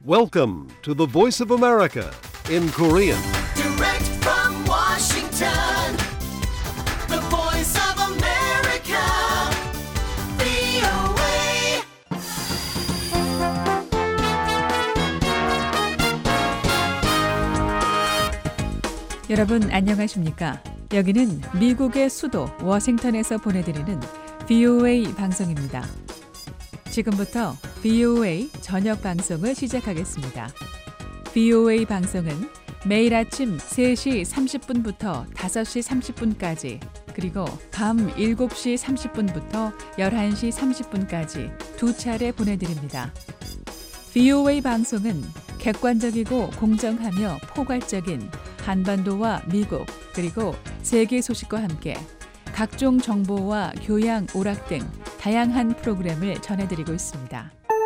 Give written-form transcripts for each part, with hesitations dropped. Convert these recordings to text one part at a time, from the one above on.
Welcome to the Voice of America in Korean. Direct from Washington, the Voice of America, VOA. 여러분 안녕하십니까? 여기는 미국의 수도 워싱턴에서 보내드리는 VOA 방송입니다. 지금부터 VOA 저녁 방송을 시작하겠습니다. VOA 방송은 매일 아침 3시 30분부터 5시 30분까지 그리고 밤 7시 30분부터 11시 30분까지 두 차례 보내드립니다. VOA 방송은 객관적이고 공정하며 포괄적인 한반도와 미국 그리고 세계 소식과 함께 각종 정보와 교양, 오락 등 다양한 프로그램을 전해드리고 있습니다.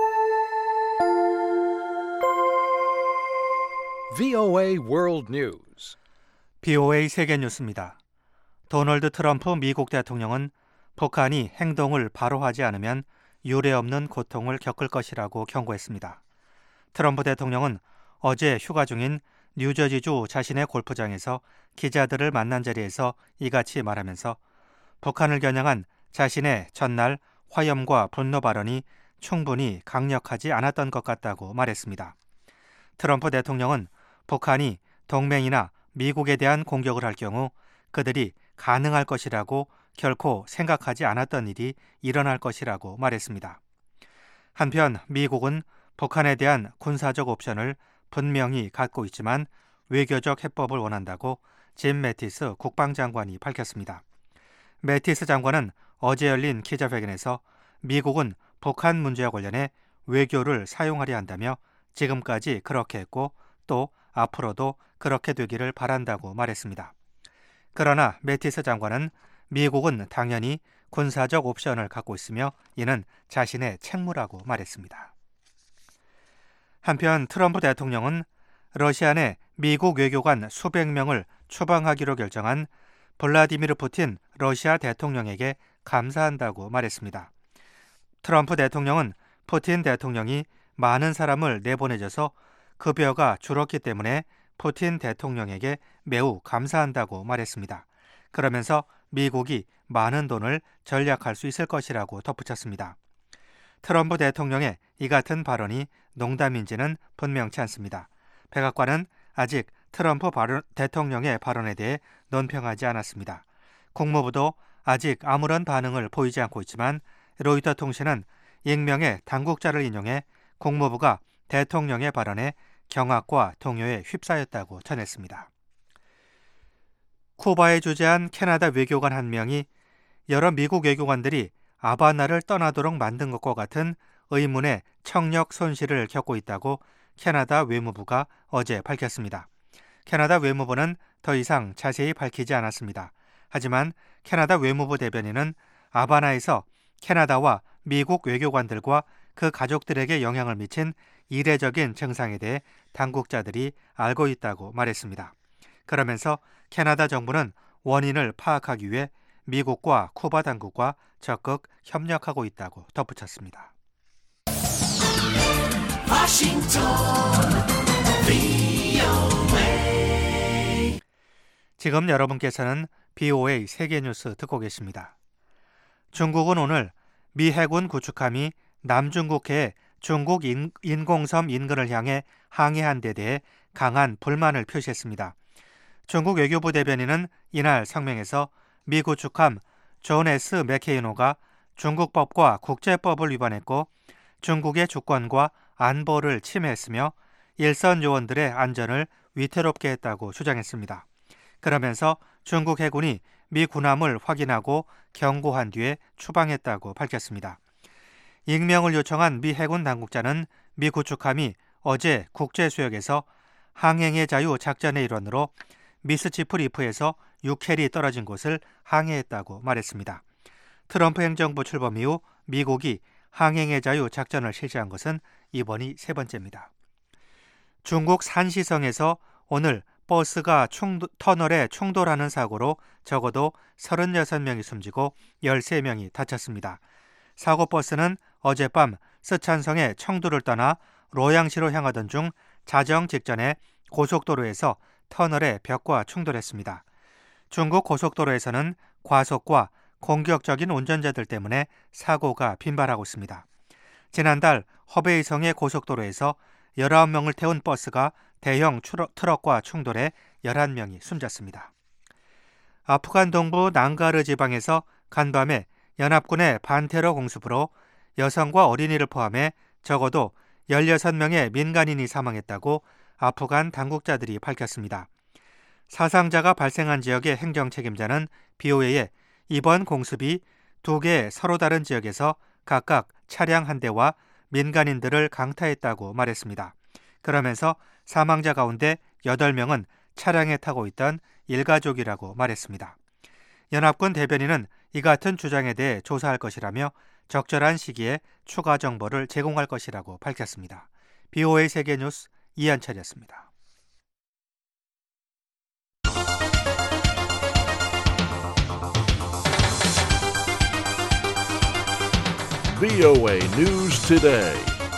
VOA World News. VOA 세계 뉴스입니다. 도널드 트럼프 미국 대통령은 북한이 행동을 바로 하지 않으면 유례없는 고통을 겪을 것이라고 경고했습니다. 트럼프 대통령은 어제 휴가 중인 뉴저지주 자신의 골프장에서 기자들을 만난 자리에서 이같이 말하면서 북한을 겨냥한 자신의 전날 화염과 분노 발언이 충분히 강력하지 않았던 것 같다고 말했습니다. 트럼프 대통령은 북한이 동맹이나 미국에 대한 공격을 할 경우 그들이 가능할 것이라고 결코 생각하지 않았던 일이 일어날 것이라고 말했습니다. 한편 미국은 북한에 대한 군사적 옵션을 분명히 갖고 있지만 외교적 해법을 원한다고 짐 매티스 국방장관이 밝혔습니다. 매티스 장관은 어제 열린 기자회견에서 미국은 북한 문제와 관련해 외교를 사용하려 한다며 지금까지 그렇게 했고 또 앞으로도 그렇게 되기를 바란다고 말했습니다. 그러나 매티스 장관은 미국은 당연히 군사적 옵션을 갖고 있으며 이는 자신의 책무라고 말했습니다. 한편 트럼프 대통령은 러시아 내 미국 외교관 수백 명을 추방하기로 결정한 블라디미르 푸틴 러시아 대통령에게 감사한다고 말했습니다. 트럼프 대통령은 푸틴 대통령이 많은 사람을 내보내줘서 급여가 줄었기 때문에 푸틴 대통령에게 매우 감사한다고 말했습니다. 그러면서 미국이 많은 돈을 절약할 수 있을 것이라고 덧붙였습니다. 트럼프 대통령의 이 같은 발언이 농담인지는 분명치 않습니다. 백악관은 아직 트럼프 대통령의 발언에 대해 논평하지 않았습니다. 국무부도 아직 아무런 반응을 보이지 않고 있지만 로이터 통신은 익명의 당국자를 인용해 국무부가 대통령의 발언에 경악과 동요에 휩싸였다고 전했습니다. 쿠바에 주재한 캐나다 외교관 한 명이 여러 미국 외교관들이 하바나를 떠나도록 만든 것과 같은 의문의 청력 손실을 겪고 있다고 캐나다 외무부가 어제 밝혔습니다. 캐나다 외무부는 더 이상 자세히 밝히지 않았습니다. 하지만 캐나다 외무부 대변인은 하바나에서 캐나다와 미국 외교관들과 그 가족들에게 영향을 미친 이례적인 증상에 대해 당국자들이 알고 있다고 말했습니다. 그러면서 캐나다 정부는 원인을 파악하기 위해 미국과 쿠바 당국과 적극 협력하고 있다고 덧붙였습니다. 지금 여러분께서는 VOA 세계뉴스 듣고 계십니다. 중국은 오늘 미 해군 구축함이 남중국해의 중국 인공섬 인근을 향해 항해한 데 대해 강한 불만을 표시했습니다. 중국 외교부 대변인은 이날 성명에서 미 구축함 존 S. 맥케이노가 중국법과 국제법을 위반했고 중국의 주권과 안보를 침해했으며 일선 요원들의 안전을 위태롭게 했다고 주장했습니다. 그러면서 중국 해군이 미 군함을 확인하고 경고한 뒤에 추방했다고 밝혔습니다. 익명을 요청한 미 해군 당국자는 미 구축함이 어제 국제수역에서 항행의 자유 작전의 일환으로 미스치프 리프에서 6헬이 떨어진 곳을 항해했다고 말했습니다. 트럼프 행정부 출범 이후 미국이 항행의 자유 작전을 실시한 것은 이번이 세 번째입니다. 중국 산시성에서 오늘 버스가 터널에 충돌하는 사고로 적어도 36명이 숨지고 13명이 다쳤습니다. 사고 버스는 어젯밤 쓰촨성의 청두를 떠나 로양시로 향하던 중 자정 직전에 고속도로에서 터널의 벽과 충돌했습니다. 중국 고속도로에서는 과속과 공격적인 운전자들 때문에 사고가 빈발하고 있습니다. 지난달 허베이성의 고속도로에서 19명을 태운 버스가 대형 트럭과 충돌해 11명이 숨졌습니다. 아프간 동부 낭가르 지방에서 간밤에 연합군의 반테러 공습으로 여성과 어린이를 포함해 적어도 16명의 민간인이 사망했다고 아프간 당국자들이 밝혔습니다. 사상자가 발생한 지역의 행정 책임자는 BOA에 이번 공습이 2개의 서로 다른 지역에서 각각 차량 1대와 민간인들을 강타했다고 말했습니다. 그러면서 사망자 가운데 8명은 차량에 타고 있던 일가족이라고 말했습니다. 연합군 대변인은 이 같은 주장에 대해 조사할 것이라며 적절한 시기에 추가 정보를 제공할 것이라고 밝혔습니다. BOA 세계뉴스 이한철이었습니다. VOA News Today.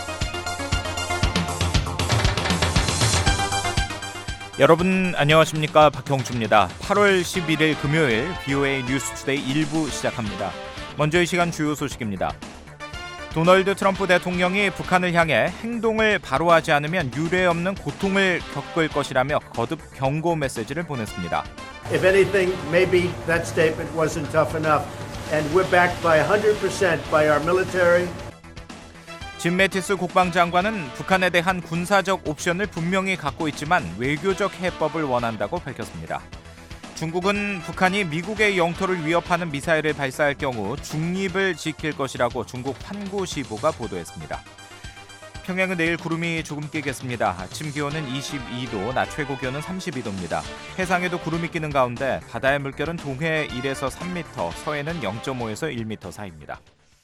여러분 안녕하십니까? 박형주입니다. 8월 11일 금요일 VOA 뉴스 투데이 1부 시작합니다. 먼저 이 시간 주요 소식입니다. 도널드 트럼프 대통령이 북한을 향해 행동을 바로 하지 않으면 유례 없는 고통을 겪을 것이라며 거듭 경고 메시지를 보냈습니다. If anything, maybe that statement wasn't tough enough. And we're backed by 100% by our military. 짐 매티스 국방장관은 북한에 대한 군사적 옵션을 분명히 갖고 있지만 외교적 해법을 원한다고 밝혔습니다. 중국은 북한이 미국의 영토를 위협하는 미사일을 발사할 경우 중립을 지킬 것이라고 중국 환구시보가 보도했습니다. 평양은 내일 구름이 조금 끼겠습니다. 아침 기온은 22도, 낮 최고 기온은 32도입니다. 해상에도 구름이 끼는 가운데 바다의 물결은 동해 1에서 3m, 서해는 0.5에서 1m 사이입니다.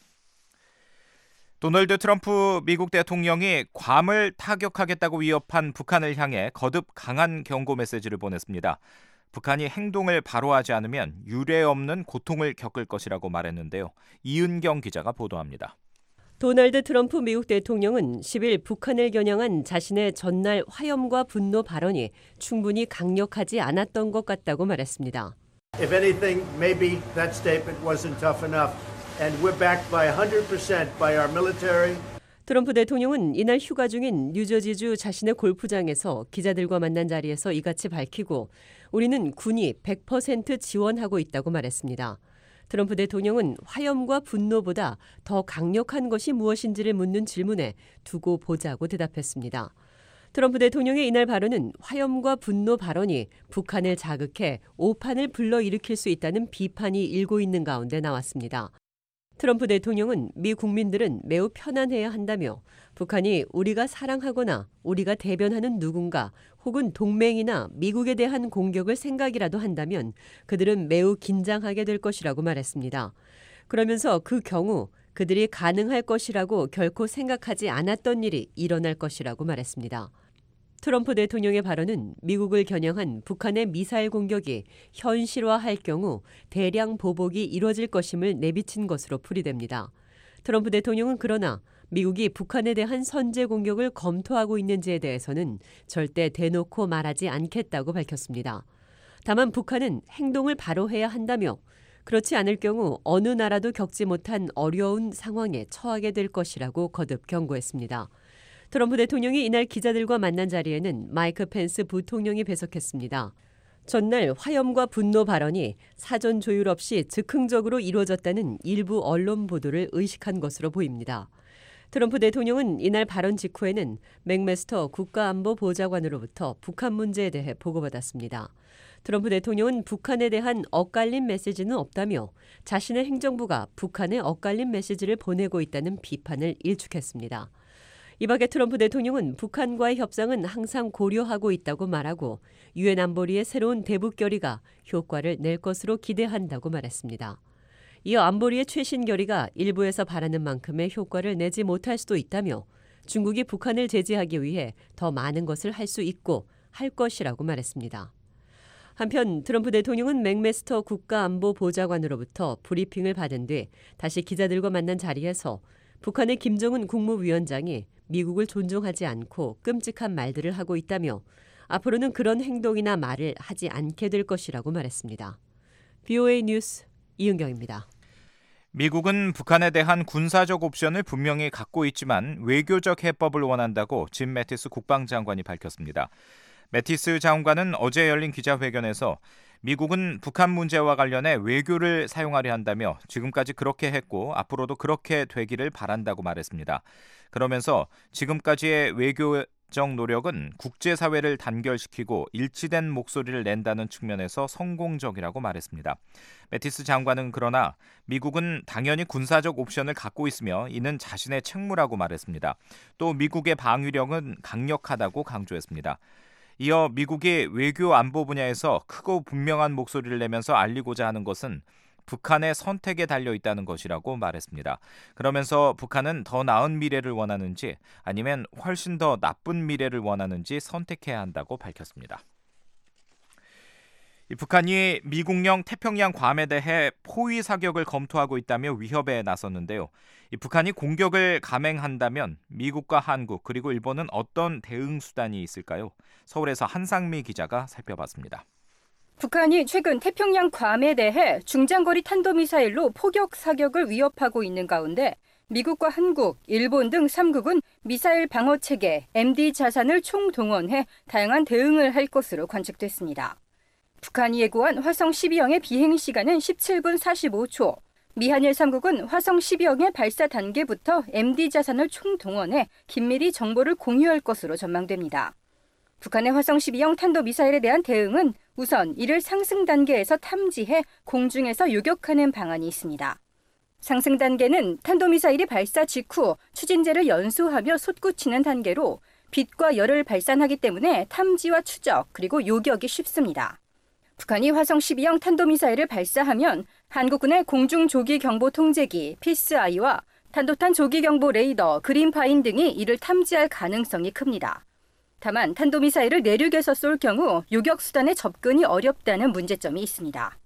도널드 트럼프 미국 대통령이 괌을 타격하겠다고 위협한 북한을 향해 거듭 강한 경고 메시지를 보냈습니다. 북한이 행동을 바로 하지 않으면 유례 없는 고통을 겪을 것이라고 말했는데요. 이은경 기자가 보도합니다. 도널드 트럼프 미국 대통령은 10일 북한을 겨냥한 자신의 전날 화염과 분노 발언이 충분히 강력하지 않았던 것 같다고 말했습니다. If anything, maybe that statement wasn't tough enough. And we're backed by 100% by our military. 트럼프 대통령은 이날 휴가 중인 뉴저지주 자신의 골프장에서 기자들과 만난 자리에서 이같이 밝히고 우리는 군이 100% 지원하고 있다고 말했습니다. 트럼프 대통령은 화염과 분노보다 더 강력한 것이 무엇인지를 묻는 질문에 두고 보자고 대답했습니다. 트럼프 대통령의 이날 발언은 화염과 분노 발언이 북한을 자극해 오판을 불러일으킬 수 있다는 비판이 일고 있는 가운데 나왔습니다. 트럼프 대통령은 미 국민들은 매우 편안해야 한다며 북한이 우리가 사랑하거나 우리가 대변하는 누군가 혹은 동맹이나 미국에 대한 공격을 생각이라도 한다면 그들은 매우 긴장하게 될 것이라고 말했습니다. 그러면서 그 경우 그들이 가능할 것이라고 결코 생각하지 않았던 일이 일어날 것이라고 말했습니다. 트럼프 대통령의 발언은 미국을 겨냥한 북한의 미사일 공격이 현실화할 경우 대량 보복이 이뤄질 것임을 내비친 것으로 풀이됩니다. 트럼프 대통령은 그러나 미국이 북한에 대한 선제 공격을 검토하고 있는지에 대해서는 절대 대놓고 말하지 않겠다고 밝혔습니다. 다만 북한은 행동을 바로 해야 한다며 그렇지 않을 경우 어느 나라도 겪지 못한 어려운 상황에 처하게 될 것이라고 거듭 경고했습니다. 트럼프 대통령이 이날 기자들과 만난 자리에는 마이크 펜스 부통령이 배석했습니다. 전날 화염과 분노 발언이 사전 조율 없이 즉흥적으로 이루어졌다는 일부 언론 보도를 의식한 것으로 보입니다. 트럼프 대통령은 이날 발언 직후에는 맥메스터 국가안보보좌관으로부터 북한 문제에 대해 보고받았습니다. 트럼프 대통령은 북한에 대한 엇갈린 메시지는 없다며 자신의 행정부가 북한에 엇갈린 메시지를 보내고 있다는 비판을 일축했습니다. 이 밖에 트럼프 대통령은 북한과의 협상은 항상 고려하고 있다고 말하고 유엔 안보리의 새로운 대북 결의가 효과를 낼 것으로 기대한다고 말했습니다. 이어 안보리의 최신 결의가 일부에서 바라는 만큼의 효과를 내지 못할 수도 있다며 중국이 북한을 제재하기 위해 더 많은 것을 할 수 있고 할 것이라고 말했습니다. 한편 트럼프 대통령은 맥메스터 국가안보보좌관으로부터 브리핑을 받은 뒤 다시 기자들과 만난 자리에서 북한의 김정은 국무위원장이 미국을 존중하지 않고 끔찍한 말들을 하고 있다며 앞으로는 그런 행동이나 말을 하지 않게 될 것이라고 말했습니다. VOA 뉴스 이은경입니다. 미국은 북한에 대한 군사적 옵션을 분명히 갖고 있지만 외교적 해법을 원한다고 짐 매티스 국방장관이 밝혔습니다. 매티스 장관은 어제 열린 기자회견에서 미국은 북한 문제와 관련해 외교를 사용하려 한다며 지금까지 그렇게 했고 앞으로도 그렇게 되기를 바란다고 말했습니다. 그러면서 지금까지의 외교적 노력은 국제사회를 단결시키고 일치된 목소리를 낸다는 측면에서 성공적이라고 말했습니다. 매티스 장관은 그러나 미국은 당연히 군사적 옵션을 갖고 있으며 이는 자신의 책무라고 말했습니다. 또 미국의 방위력은 강력하다고 강조했습니다. 이어 미국이 외교 안보 분야에서 크고 분명한 목소리를 내면서 알리고자 하는 것은 북한의 선택에 달려 있다는 것이라고 말했습니다. 그러면서 북한은 더 나은 미래를 원하는지 아니면 훨씬 더 나쁜 미래를 원하는지 선택해야 한다고 밝혔습니다. 북한이 미국령 태평양 괌에 대해 포위 사격을 검토하고 있다며 위협에 나섰는데요. 북한이 공격을 감행한다면 미국과 한국 그리고 일본은 어떤 대응 수단이 있을까요? 서울에서 한상미 기자가 살펴봤습니다. 북한이 최근 태평양 괌에 대해 중장거리 탄도미사일로 포격 사격을 위협하고 있는 가운데 미국과 한국, 일본 등 3국은 미사일 방어 체계, MD 자산을 총동원해 다양한 대응을 할 것으로 관측됐습니다. 북한이 예고한 화성 12형의 비행 시간은 17분 45초, 미한일 3국은 화성 12형의 발사 단계부터 MD 자산을 총동원해 긴밀히 정보를 공유할 것으로 전망됩니다. 북한의 화성 12형 탄도미사일에 대한 대응은 우선 이를 상승 단계에서 탐지해 공중에서 요격하는 방안이 있습니다. 상승 단계는 탄도미사일이 발사 직후 추진제를 연소하며 솟구치는 단계로 빛과 열을 발산하기 때문에 탐지와 추적 그리고 요격이 쉽습니다. 북한이 화성 12형 탄도미사일을 발사하면 한국군의 공중조기경보 통제기 피스아이와 탄도탄 조기경보 레이더 그린파인 등이 이를 탐지할 가능성이 큽니다. 다만 탄도미사일을 내륙에서 쏠 경우 요격수단의 접근이 어렵다는 문제점이 있습니다.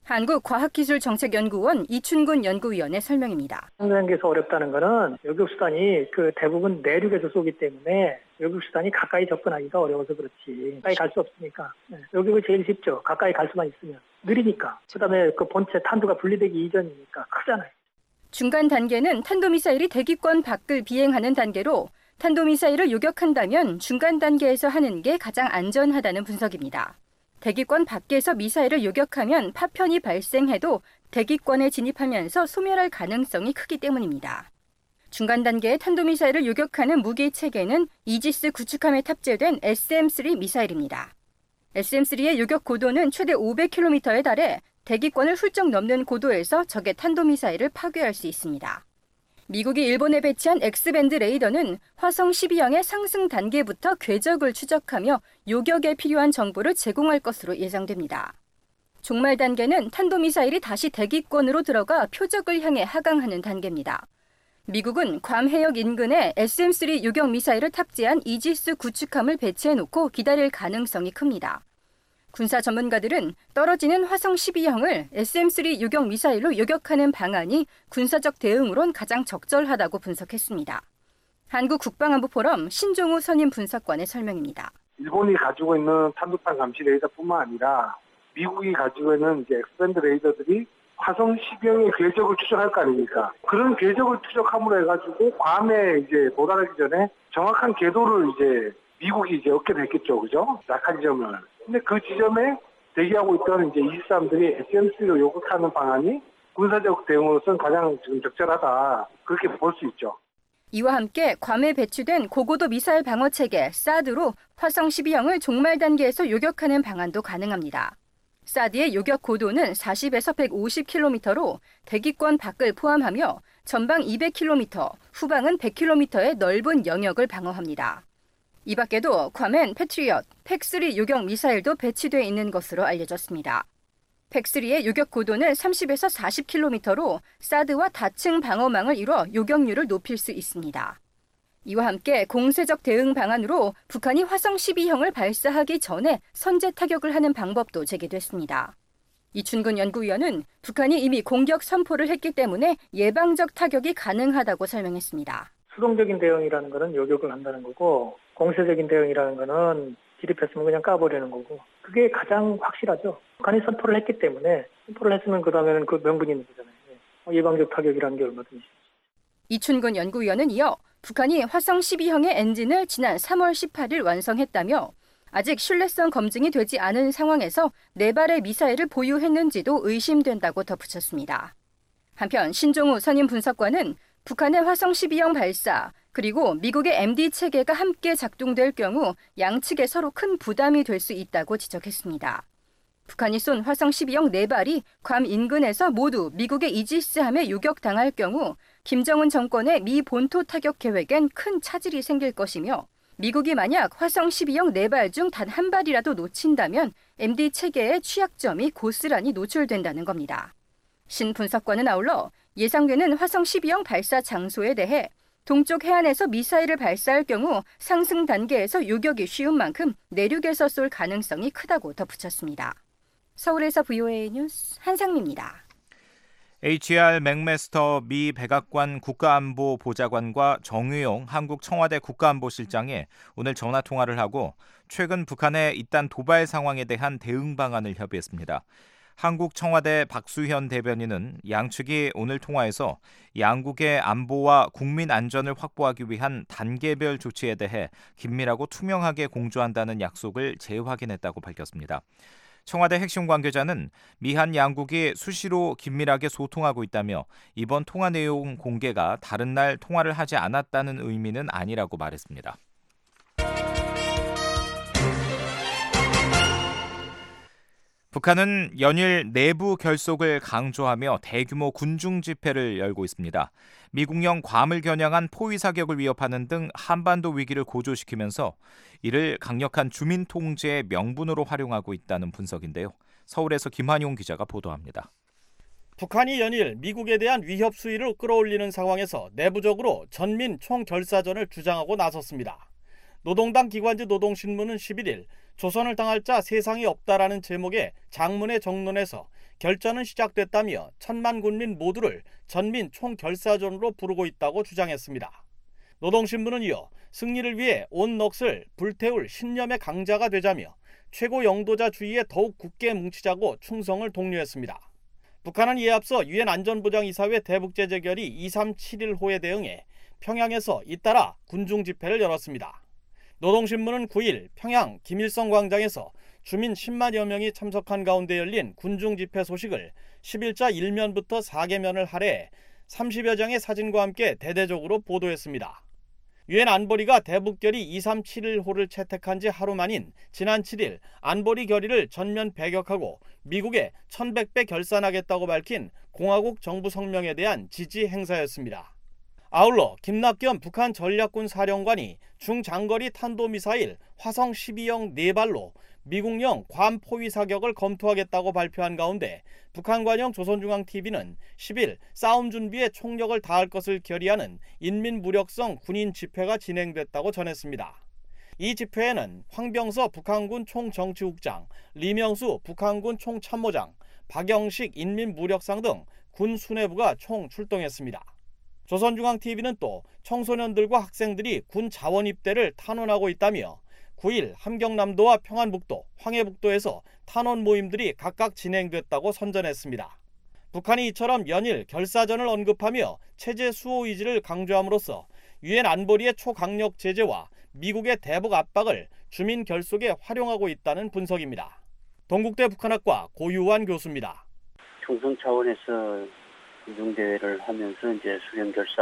한국과학기술정책연구원 이춘근 연구위원의 설명입니다. 상단계에서 어렵다는 것은 요격수단이 대부분 내륙에서 쏘기 때문에 요격수단이 가까이 접근하기가 어려워서 그렇지. 가까이 갈 수 없으니까. 요격이 제일 쉽죠. 가까이 갈 수만 있으면. 느리니까. 그다음에 그 본체 탄두가 분리되기 이전이니까 크잖아요. 중간 단계는 탄도미사일이 대기권 밖을 비행하는 단계로 탄도미사일을 요격한다면 중간 단계에서 하는 게 가장 안전하다는 분석입니다. 대기권 밖에서 미사일을 요격하면 파편이 발생해도 대기권에 진입하면서 소멸할 가능성이 크기 때문입니다. 중간 단계의 탄도미사일을 요격하는 무기 체계는 이지스 구축함에 탑재된 SM-3 미사일입니다. SM-3의 요격 고도는 최대 500km에 달해 대기권을 훌쩍 넘는 고도에서 적의 탄도미사일을 파괴할 수 있습니다. 미국이 일본에 배치한 X밴드 레이더는 화성 12형의 상승 단계부터 궤적을 추적하며 요격에 필요한 정보를 제공할 것으로 예상됩니다. 종말 단계는 탄도미사일이 다시 대기권으로 들어가 표적을 향해 하강하는 단계입니다. 미국은 괌 해역 인근에 SM-3 요격 미사일을 탑재한 이지스 구축함을 배치해놓고 기다릴 가능성이 큽니다. 군사 전문가들은 떨어지는 화성 12형을 SM-3 요격 미사일로 요격하는 방안이 군사적 대응으론 가장 적절하다고 분석했습니다. 한국국방안보포럼 신종우 선임 분석관의 설명입니다. 일본이 가지고 있는 탄도탄 감시 레이더뿐만 아니라 미국이 가지고 있는 엑스밴드 레이더들이 화성 12형의 궤적을 추적할 거 아닙니까? 그런 궤적을 추적함으로 해가지고 괌에 도달하기 전에 정확한 궤도를 미국이 얻게 됐겠죠, 그죠? 약한 지점을. 근데 그 지점에 대기하고 있던 이 사람들이 SM-3로 요격하는 방안이 군사적 대응으로서는 가장 지금 적절하다. 그렇게 볼 수 있죠. 이와 함께 괌에 배치된 고고도 미사일 방어 체계 사드로 화성 12형을 종말 단계에서 요격하는 방안도 가능합니다. 사드의 요격 고도는 40에서 150km로 대기권 밖을 포함하며 전방 200km, 후방은 100km의 넓은 영역을 방어합니다. 이 밖에도 괌엔 패트리엇, 팩3 요격 미사일도 배치되어 있는 것으로 알려졌습니다. 팩3의 요격 고도는 30에서 40km로 사드와 다층 방어망을 이뤄 요격률을 높일 수 있습니다. 이와 함께 공세적 대응 방안으로 북한이 화성 12형을 발사하기 전에 선제 타격을 하는 방법도 제기됐습니다. 이춘근 연구위원은 북한이 이미 공격 선포를 했기 때문에 예방적 타격이 가능하다고 설명했습니다. 수동적인 대응이라는 것은 요격을 한다는 거고 공세적인 대응이라는 것은 진입했으면 그냥 까버리는 거고 그게 가장 확실하죠. 북한이 선포를 했기 때문에 선포를 했으면 그다음에는 그 명분이 있는 거잖아요. 예방적 타격이라는 게 얼마든지. 이춘근 연구위원은 이어 북한이 화성 12형의 엔진을 지난 3월 18일 완성했다며 아직 신뢰성 검증이 되지 않은 상황에서 4발의 미사일을 보유했는지도 의심된다고 덧붙였습니다. 한편 신종우 선임 분석관은 북한의 화성 12형 발사 그리고 미국의 MD 체계가 함께 작동될 경우 양측에 서로 큰 부담이 될 수 있다고 지적했습니다. 북한이 쏜 화성 12형 4발이 괌 인근에서 모두 미국의 이지스함에 요격당할 경우 김정은 정권의 미 본토 타격 계획엔 큰 차질이 생길 것이며 미국이 만약 화성 12형 4발 중 단 한 발이라도 놓친다면 MD 체계의 취약점이 고스란히 노출된다는 겁니다. 신 분석관은 아울러 예상되는 화성 12형 발사 장소에 대해 동쪽 해안에서 미사일을 발사할 경우 상승 단계에서 요격이 쉬운 만큼 내륙에서 쏠 가능성이 크다고 덧붙였습니다. 서울에서 VOA 뉴스 한상미입니다. HR 맥메스터 미 백악관 국가안보 보좌관과 정의용 한국 청와대 국가안보실장이 오늘 전화 통화를 하고 최근 북한의 잇단 도발 상황에 대한 대응 방안을 협의했습니다. 한국 청와대 박수현 대변인은 양측이 오늘 통화에서 양국의 안보와 국민 안전을 확보하기 위한 단계별 조치에 대해 긴밀하고 투명하게 공조한다는 약속을 재확인했다고 밝혔습니다. 청와대 핵심 관계자는 미한 양국이 수시로 긴밀하게 소통하고 있다며 이번 통화 내용 공개가 다른 날 통화를 하지 않았다는 의미는 아니라고 말했습니다. 북한은 연일 내부 결속을 강조하며 대규모 군중 집회를 열고 있습니다. 미국령 괌을 겨냥한 포위 사격을 위협하는 등 한반도 위기를 고조시키면서 이를 강력한 주민 통제의 명분으로 활용하고 있다는 분석인데요. 서울에서 김한용 기자가 보도합니다. 북한이 연일 미국에 대한 위협 수위를 끌어올리는 상황에서 내부적으로 전민 총결사전을 주장하고 나섰습니다. 노동당 기관지 노동신문은 11일 조선을 당할 자 세상에 없다라는 제목의 장문의 정론에서 결전은 시작됐다며 1000만 군민 모두를 전민 총결사전으로 부르고 있다고 주장했습니다. 노동신문은 이어 승리를 위해 온 넋을 불태울 신념의 강자가 되자며 최고 영도자 주의에 더욱 굳게 뭉치자고 충성을 독려했습니다. 북한은 이에 앞서 유엔 안전보장이사회 대북제재결의 23715에 대응해 평양에서 잇따라 군중 집회를 열었습니다. 노동신문은 9일 평양 김일성 광장에서 주민 10만여 명이 참석한 가운데 열린 군중 집회 소식을 10일자 1면부터 4개면을 할애해 30여 장의 사진과 함께 대대적으로 보도했습니다. 유엔 안보리가 대북결의 2371호를 채택한 지 하루 만인 지난 7일 안보리 결의를 전면 배격하고 미국에 1100배 결산하겠다고 밝힌 공화국 정부 성명에 대한 지지 행사였습니다. 아울러 김낙겸 북한 전략군 사령관이 중장거리 탄도미사일 화성 12형 4발로 미국령 괌 포위 사격을 검토하겠다고 발표한 가운데 북한 관영 조선중앙TV는 10일 싸움 준비에 총력을 다할 것을 결의하는 인민무력성 군인 집회가 진행됐다고 전했습니다. 이 집회에는 황병서 북한군 총정치국장, 리명수 북한군 총참모장, 박영식 인민무력상 등 군 수뇌부가 총 출동했습니다. 조선중앙TV는 또 청소년들과 학생들이 군 자원 입대를 탄원하고 있다며 9일 함경남도와 평안북도, 황해북도에서 탄원 모임들이 각각 진행됐다고 선전했습니다. 북한이 이처럼 연일 결사전을 언급하며 체제 수호 의지를 강조함으로써 유엔 안보리의 초강력 제재와 미국의 대북 압박을 주민 결속에 활용하고 있다는 분석입니다. 동국대 북한학과 고유환 교수입니다. 총성 차원에서 군중대회를 하면서 이제 수령결사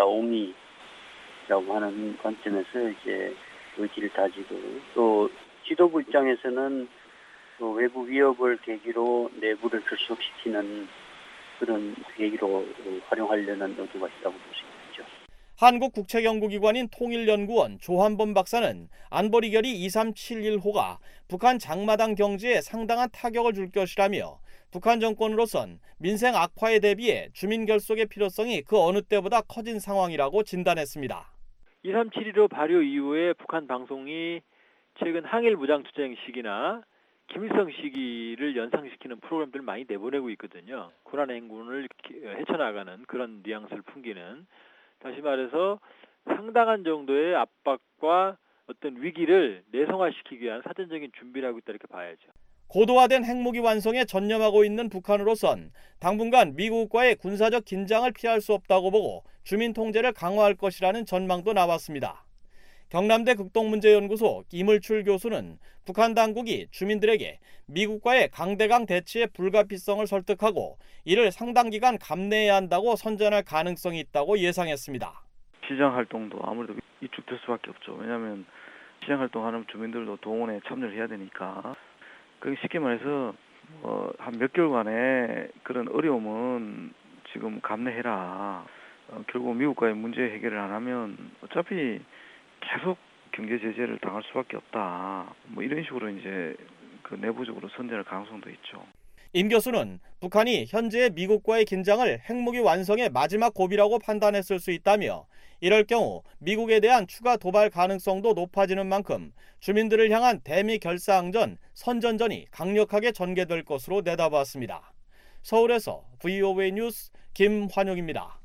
옹이라고 하는 관점에서 이제 의지를 다지고 또 지도부 입장에서는 또 외부 위협을 계기로 내부를 결속시키는 그런 계기로 활용하려는 의도가 있다고 볼 수 있죠. 한국국책연구기관인 통일연구원 조한범 박사는 안보리 결의 2371호가 북한 장마당 경제에 상당한 타격을 줄 것이라며 북한 정권으로선 민생 악화에 대비해 주민 결속의 필요성이 그 어느 때보다 커진 상황이라고 진단했습니다. 2371호 발효 이후에 북한 방송이 최근 항일 무장투쟁식이나 김일성 시기를 연상시키는 프로그램들을 많이 내보내고 있거든요. 고난의 행군을 헤쳐나가는 그런 뉘앙스를 풍기는, 다시 말해서 상당한 정도의 압박과 어떤 위기를 내성화시키기 위한 사전적인 준비를 하고 있다 이렇게 봐야죠. 고도화된 핵무기 완성에 전념하고 있는 북한으로선 당분간 미국과의 군사적 긴장을 피할 수 없다고 보고 주민 통제를 강화할 것이라는 전망도 나왔습니다. 경남대 극동문제연구소 이물출 교수는 북한 당국이 주민들에게 미국과의 강대강 대치의 불가피성을 설득하고 이를 상당 기간 감내해야 한다고 선전할 가능성이 있다고 예상했습니다. 시장활동도 아무래도 위축될 수밖에 없죠. 왜냐하면 시장활동하는 주민들도 동원에 참여를 해야 되니까. 그게 쉽게 말해서 한 몇 개월간의 그런 어려움은 지금 감내해라. 결국 미국과의 문제 해결을 안 하면 어차피 계속 경제 제재를 당할 수밖에 없다. 이런 식으로 이제 그 내부적으로 선전할 가능성도 있죠. 임 교수는 북한이 현재의 미국과의 긴장을 핵무기 완성의 마지막 고비라고 판단했을 수 있다며, 이럴 경우 미국에 대한 추가 도발 가능성도 높아지는 만큼 주민들을 향한 대미 결사항전, 선전전이 강력하게 전개될 것으로 내다봤습니다. 서울에서 VOA 뉴스 김환용입니다.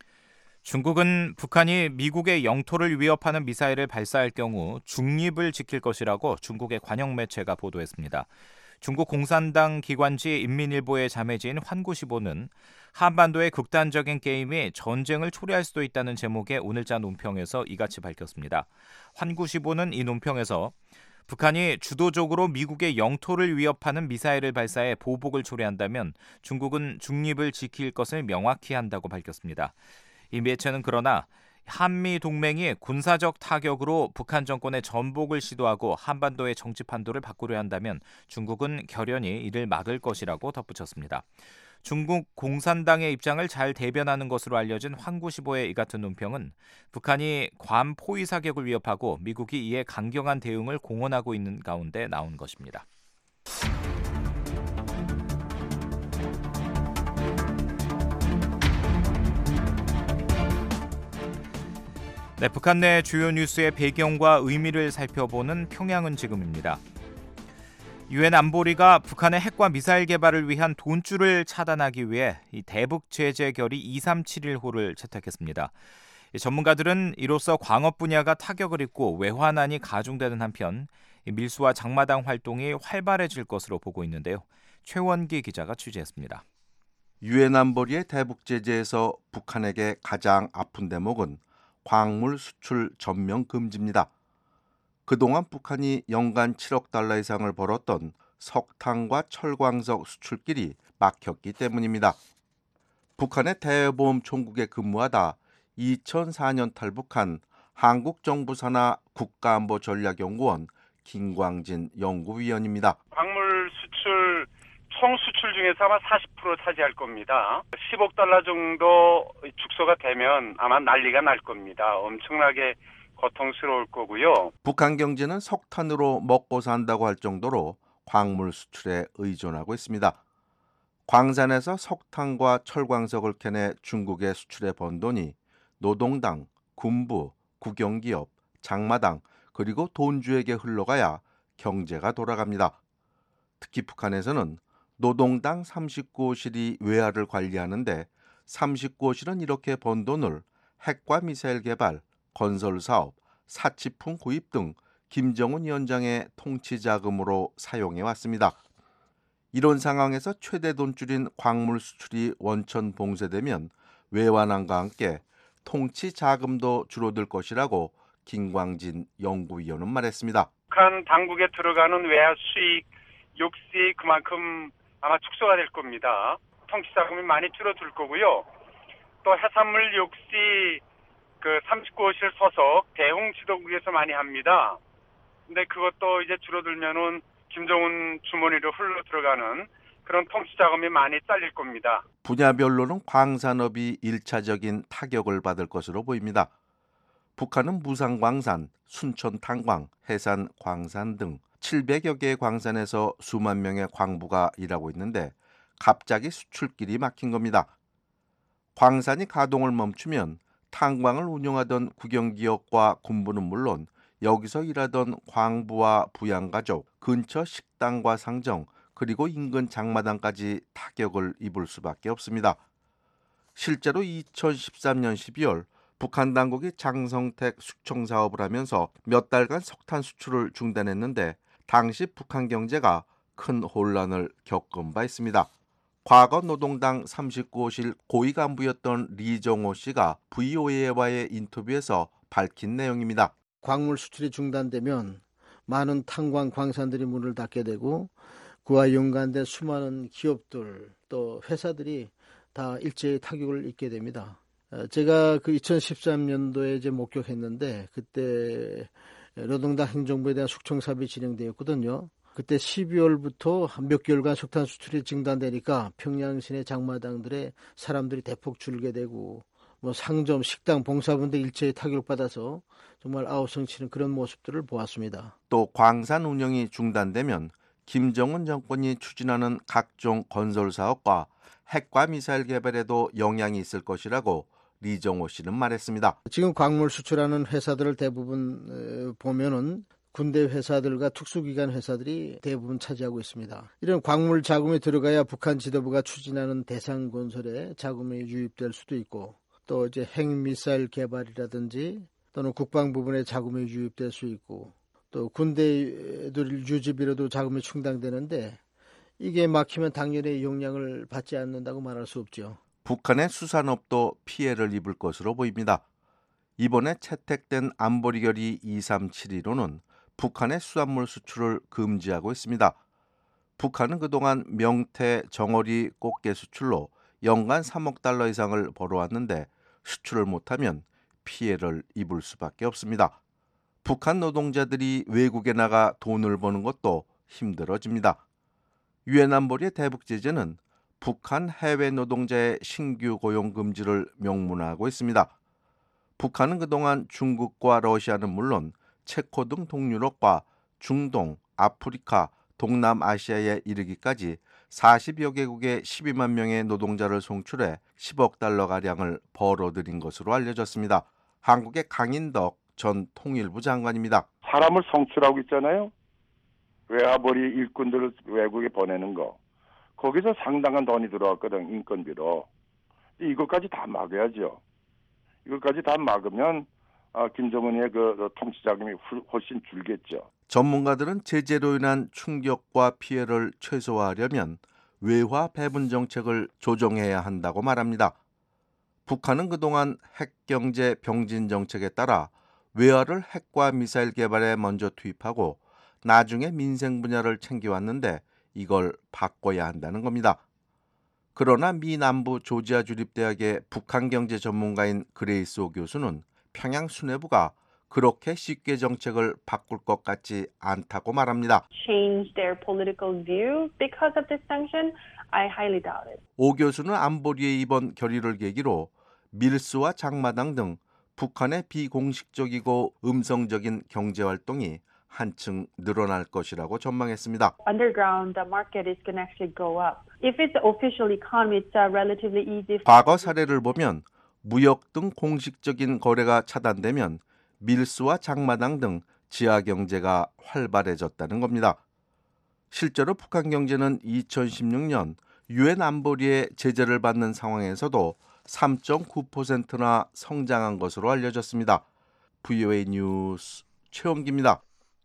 중국은 북한이 미국의 영토를 위협하는 미사일을 발사할 경우 중립을 지킬 것이라고 중국의 관영 매체가 보도했습니다. 중국 공산당 기관지 인민일보의 자매지인 환구시보는 한반도의 극단적인 게임이 전쟁을 초래할 수도 있다는 제목의 오늘자 논평에서 이같이 밝혔습니다. 환구시보는 이 논평에서 북한이 주도적으로 미국의 영토를 위협하는 미사일을 발사해 보복을 초래한다면 중국은 중립을 지킬 것을 명확히 한다고 밝혔습니다. 이 매체는 그러나 한미 동맹이 군사적 타격으로 북한 정권의 전복을 시도하고 한반도의 정치 판도를 바꾸려 한다면 중국은 결연히 이를 막을 것이라고 덧붙였습니다. 중국 공산당의 입장을 잘 대변하는 것으로 알려진 환구시보의 이 같은 논평은 북한이 괌 포위 사격을 위협하고 미국이 이에 강경한 대응을 공언하고 있는 가운데 나온 것입니다. 네, 북한 내 주요 뉴스의 배경과 의미를 살펴보는 평양은 지금입니다. 유엔 안보리가 북한의 핵과 미사일 개발을 위한 돈줄을 차단하기 위해 이 대북 제재 결의 2371호를 채택했습니다. 전문가들은 이로써 광업 분야가 타격을 입고 외환안이 가중되는 한편 밀수와 장마당 활동이 활발해질 것으로 보고 있는데요. 최원기 기자가 취재했습니다. 유엔 안보리의 대북 제재에서 북한에게 가장 아픈 대목은 광물 수출 전면 금지입니다. 그동안 북한이 연간 7억 달러 이상을 벌었던 석탄과 철광석 수출길이 막혔기 때문입니다. 북한의 대외보험 총국에 근무하다 2004년 탈북한 한국정부산하 국가안보전략연구원 김광진 연구위원입니다. 광물 수출 총 수출 중에서 아마 40% 차지할 겁니다. 10억 달러 정도 축소가 되면 아마 난리가 날 겁니다. 엄청나게 고통스러울 거고요. 북한 경제는 석탄으로 먹고 산다고 할 정도로 광물 수출에 의존하고 있습니다. 광산에서 석탄과 철광석을 캐내 중국에 수출해 번 돈이 노동당, 군부, 국영기업, 장마당 그리고 돈주에게 흘러가야 경제가 돌아갑니다. 특히 북한에서는 노동당 39호실이 외화를 관리하는데 39호실은 이렇게 번 돈을 핵과 미사일 개발, 건설사업, 사치품 구입 등 김정은 위원장의 통치 자금으로 사용해 왔습니다. 이런 상황에서 최대 돈줄인 광물 수출이 원천 봉쇄되면 외환안과 함께 통치 자금도 줄어들 것이라고 김광진 연구위원은 말했습니다. 북한 당국에 들어가는 외화 수익 역시 그만큼 아마 축소가 될 겁니다. 통치 자금이 많이 줄어들 거고요. 또 해산물 역시 그 39호실 소속 대홍 지도국에서 많이 합니다. 근데 그것도 이제 줄어들면은 김정은 주머니로 흘러 들어가는 그런 통치 자금이 많이 잘릴 겁니다. 분야별로는 광산업이 1차적인 타격을 받을 것으로 보입니다. 북한은 무상광산, 순천탄광, 해산 광산 등 700여 개의 광산에서 수만 명의 광부가 일하고 있는데 갑자기 수출길이 막힌 겁니다. 광산이 가동을 멈추면 탄광을 운영하던 국영기업과 군부는 물론 여기서 일하던 광부와 부양가족, 근처 식당과 상점, 그리고 인근 장마당까지 타격을 입을 수밖에 없습니다. 실제로 2013년 12월 북한 당국이 장성택 숙청 사업을 하면서 몇 달간 석탄 수출을 중단했는데 당시 북한 경제가 큰 혼란을 겪은 바 있습니다. 과거 노동당 39호실 고위 간부였던 리정호 씨가 VOA와의 인터뷰에서 밝힌 내용입니다. 광물 수출이 중단되면 많은 탄광 광산들이 문을 닫게 되고 그와 연관된 수많은 기업들 또 회사들이 다 일제히 타격을 입게 됩니다. 제가 그 2013년도에 이제 목격했는데 그때 노동당 행정부에 대한 숙청 사업이 진행되었거든요. 그때 12월부터 몇 개월간 석탄 수출이 중단되니까 평양 시내 장마당들에 사람들이 대폭 줄게 되고 뭐 상점, 식당, 봉사분들 일제히 타격을 받아서 정말 아우성치는 그런 모습들을 보았습니다. 또 광산 운영이 중단되면 김정은 정권이 추진하는 각종 건설 사업과 핵과 미사일 개발에도 영향이 있을 것이라고 리정호 씨는 말했습니다. 지금 광물 수출하는 회사들을 대부분 보면은 군대 회사들과 특수기관 회사들이 대부분 차지하고 있습니다. 이런 광물 자금이 들어가야 북한 지도부가 추진하는 대상 건설에 자금이 유입될 수도 있고 또 이제 핵미사일 개발이라든지 또는 국방 부분에 자금이 유입될 수 있고 또 군대들 유지비로도 자금이 충당되는데 이게 막히면 당연히 영향을 받지 않는다고 말할 수 없죠. 북한의 수산업도 피해를 입을 것으로 보입니다. 이번에 채택된 안보리 결의 2372로는 북한의 수산물 수출을 금지하고 있습니다. 북한은 그동안 명태, 정어리, 꽃게 수출로 연간 3억 달러 이상을 벌어왔는데 수출을 못하면 피해를 입을 수밖에 없습니다. 북한 노동자들이 외국에 나가 돈을 버는 것도 힘들어집니다. 유엔 안보리의 대북 제재는 북한 해외 노동자의 신규 고용 금지를 명문화하고 있습니다. 북한은 그동안 중국과 러시아는 물론 체코 등 동유럽과 중동, 아프리카, 동남아시아에 이르기까지 40여 개국의 12만 명의 노동자를 송출해 10억 달러가량을 벌어들인 것으로 알려졌습니다. 한국의 강인덕 전 통일부 장관입니다. 사람을 송출하고 있잖아요. 외화벌이 일꾼들을 외국에 보내는 거. 거기서 상당한 돈이 들어왔거든, 인건비로. 이것까지 다 막아야죠. 이것까지 다 막으면 김정은의 그 통치 자금이 훨씬 줄겠죠. 전문가들은 제재로 인한 충격과 피해를 최소화하려면 외화 배분 정책을 조정해야 한다고 말합니다. 북한은 그동안 핵경제 병진 정책에 따라 외화를 핵과 미사일 개발에 먼저 투입하고 나중에 민생 분야를 챙겨왔는데 이걸 바꿔야 한다는 겁니다. 그러나 미 남부 조지아 주립대학의 북한 경제 전문가인 그레이스 오 교수는 평양 수뇌부가 그렇게 쉽게 정책을 바꿀 것 같지 않다고 말합니다. Change their political view because of this sanction? I highly doubt it. 오 교수는 안보리의 이번 결의를 계기로 밀수와 장마당 등 북한의 비공식적이고 음성적인 경제활동이 한층 늘어날 것이라고 전망했습니다. Underground, the market is going to actually go up. If it's the official economy, it's relatively easy. 과거 사례를 보면 무역 등 공식적인 거래가 차단되면 밀수와 장마당 등 지하 경제가 활발해졌다는 겁니다. 실제로 북한 경제는 2016년 유엔 안보리의 제재를 받는 상황에서도 3.9%나 성장한 것으로 알려졌습니다. VOA 뉴스 최원기입니다.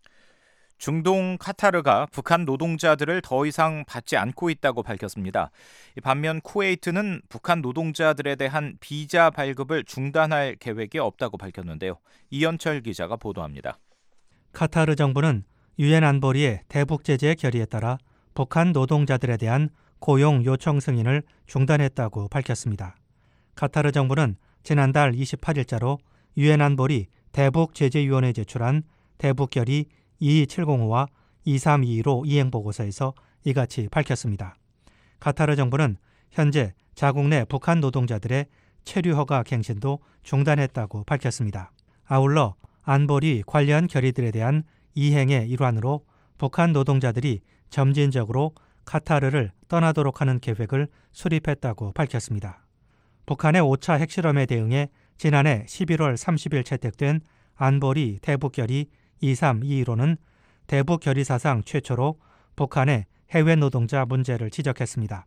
중동 카타르가 북한 노동자들을 더 이상 받지 않고 있다고 밝혔습니다. 반면 쿠웨이트는 북한 노동자들에 대한 비자 발급을 중단할 계획이 없다고 밝혔는데요. 이현철 기자가 보도합니다. 카타르 정부는 유엔 안보리의 대북 제재 결의에 따라 북한 노동자들에 대한 고용 요청 승인을 중단했다고 밝혔습니다. 카타르 정부는 지난달 28일자로 유엔 안보리 대북 제재위원회에 제출한 대북 결의 22705와 2322로 이행보고서에서 이같이 밝혔습니다. 카타르 정부는 현재 자국 내 북한 노동자들의 체류 허가 갱신도 중단했다고 밝혔습니다. 아울러 안보리 관련 결의들에 대한 이행의 일환으로 북한 노동자들이 점진적으로 카타르를 떠나도록 하는 계획을 수립했다고 밝혔습니다. 북한의 5차 핵실험에 대응해 지난해 11월 30일 채택된 안보리 대북 결의 2322호는 대북 결의사상 최초로 북한의 해외 노동자 문제를 지적했습니다.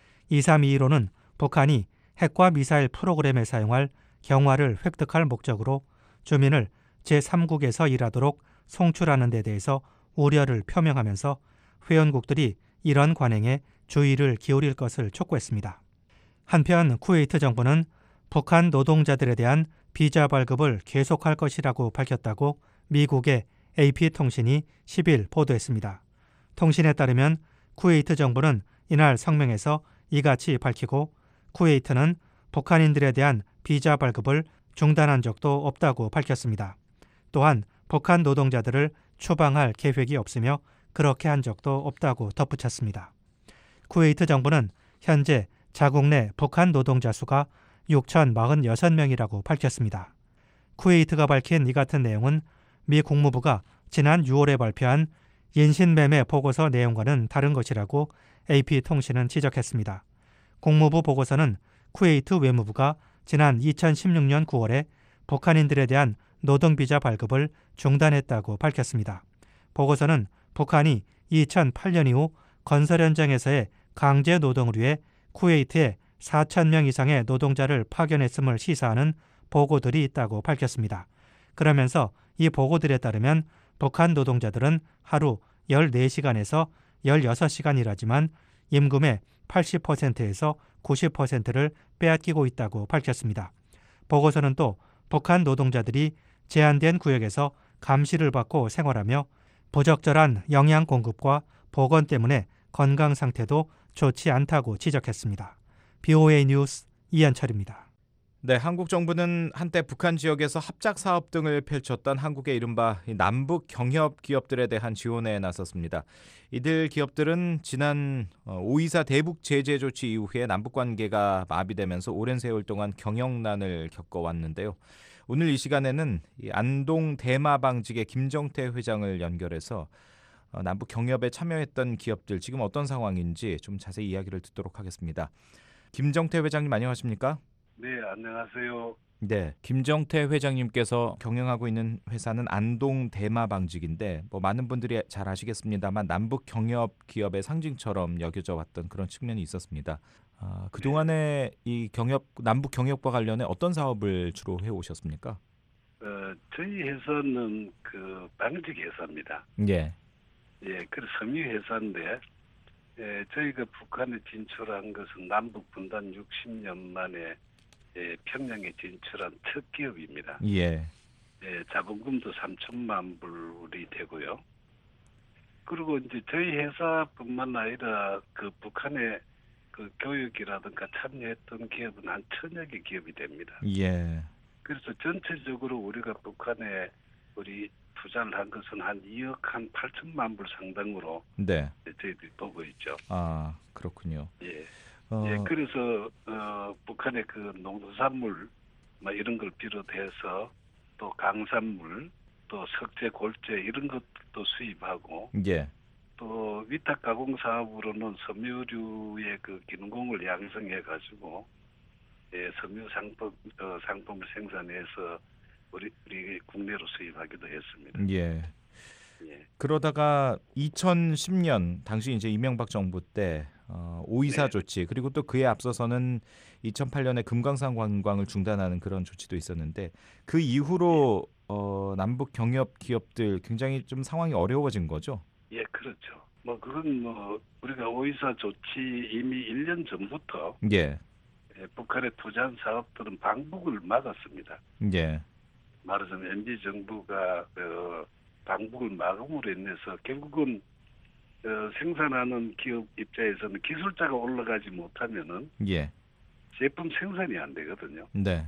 2321호는 북한이 핵과 미사일 프로그램에 사용할 경화를 획득할 목적으로 주민을 제3국에서 일하도록 송출하는 데 대해서 우려를 표명하면서 회원국들이 이런 관행에 주의를 기울일 것을 촉구했습니다. 한편 쿠웨이트 정부는 북한 노동자들에 대한 비자 발급을 계속할 것이라고 밝혔다고 미국의 AP통신이 10일 보도했습니다. 통신에 따르면 쿠웨이트 정부는 이날 성명에서 이같이 밝히고 쿠웨이트는 북한인들에 대한 비자 발급을 중단한 적도 없다고 밝혔습니다. 또한 북한 노동자들을 추방할 계획이 없으며 그렇게 한 적도 없다고 덧붙였습니다. 쿠웨이트 정부는 현재 자국 내 북한 노동자 수가 6,046명이라고 밝혔습니다. 쿠웨이트가 밝힌 이 같은 내용은 미 국무부가 지난 6월에 발표한 인신매매 보고서 내용과는 다른 것이라고 AP통신은 지적했습니다. 국무부 보고서는 쿠웨이트 외무부가 지난 2016년 9월에 북한인들에 대한 노동비자 발급을 중단했다고 밝혔습니다. 보고서는 북한이 2008년 이후 건설 현장에서의 강제 노동을 위해 쿠웨이트에 4,000명 이상의 노동자를 파견했음을 시사하는 보고들이 있다고 밝혔습니다. 그러면서 이 보고들에 따르면 북한 노동자들은 하루 14시간에서 16시간 일하지만 임금의 80%에서 90%를 빼앗기고 있다고 밝혔습니다. 보고서는 또 북한 노동자들이 제한된 구역에서 감시를 받고 생활하며 부적절한 영양 공급과 보건 때문에 건강 상태도 좋지 않다고 지적했습니다. BOA 뉴스 이한철입니다. 네, 한국 정부는 한때 북한 지역에서 합작 사업 등을 펼쳤던 한국의 이른바 남북 경협 기업들에 대한 지원에 나섰습니다. 이들 기업들은 지난 5.24 대북 제재 조치 이후에 남북 관계가 마비되면서 오랜 세월 동안 경영난을 겪어왔는데요. 오늘 이 시간에는 안동 대마방직의 김정태 회장을 연결해서 남북 경협에 참여했던 기업들 지금 어떤 상황인지 좀 자세히 이야기를 듣도록 하겠습니다. 김정태 회장님 안녕하십니까? 네, 안녕하세요. 네, 김정태 회장님께서 경영하고 있는 회사는 안동 대마방직인데 많은 분들이 잘 아시겠습니다만 남북 경협 기업의 상징처럼 여겨져 왔던 그런 측면이 있었습니다. 그동안에 이 남북 경협과 관련해 어떤 사업을 주로 해오셨습니까? 저희 회사는 그 방직 회사입니다. 예. 예, 그 섬유 회사인데 저희가 북한에 진출한 것은 남북 분단 60년 만에 평양에 진출한 첫 기업입니다. 예. 자본금도 3천만 불이 되고요. 그리고 이제 저희 회사뿐만 아니라 그 북한의 그 교육이라든가 참여했던 기업은 한 1,000여 개 기업이 됩니다. 예. 그래서 전체적으로 우리가 북한에 우리 투자를 한 것은 한 2억 한 8천만 불 상당으로 네. 저희들이 보고 있죠. 아, 그렇군요. 예. 예, 그래서 북한의 그 농수산물 이런 걸 비롯해서 또 강산물, 또 석재, 골재 이런 것도 수입하고, 예. 또 위탁 가공 사업으로는 섬유류의 그 기능공을 양성해 가지고 섬유 상품을 생산해서 우리 국내로 수입하기도 했습니다. 예. 예. 그러다가 2010년 당시 이제 이명박 정부 때 5.24 조치 그리고 또 그에 앞서서는 2008년에 금강산 관광을 중단하는 그런 조치도 있었는데 그 이후로 남북 경협 기업들 굉장히 좀 상황이 어려워진 거죠? 예, 그렇죠. 그건 우리가 5.24 조치 이미 1년 전부터 예. 북한에 투자한 사업들은 방북을 막았습니다. 예. 말하자면 MB 정부가 방북을 막음으로 인해서 결국은 생산하는 기업 입장에서는 기술자가 올라가지 못하면은 예. 제품 생산이 안 되거든요. 네.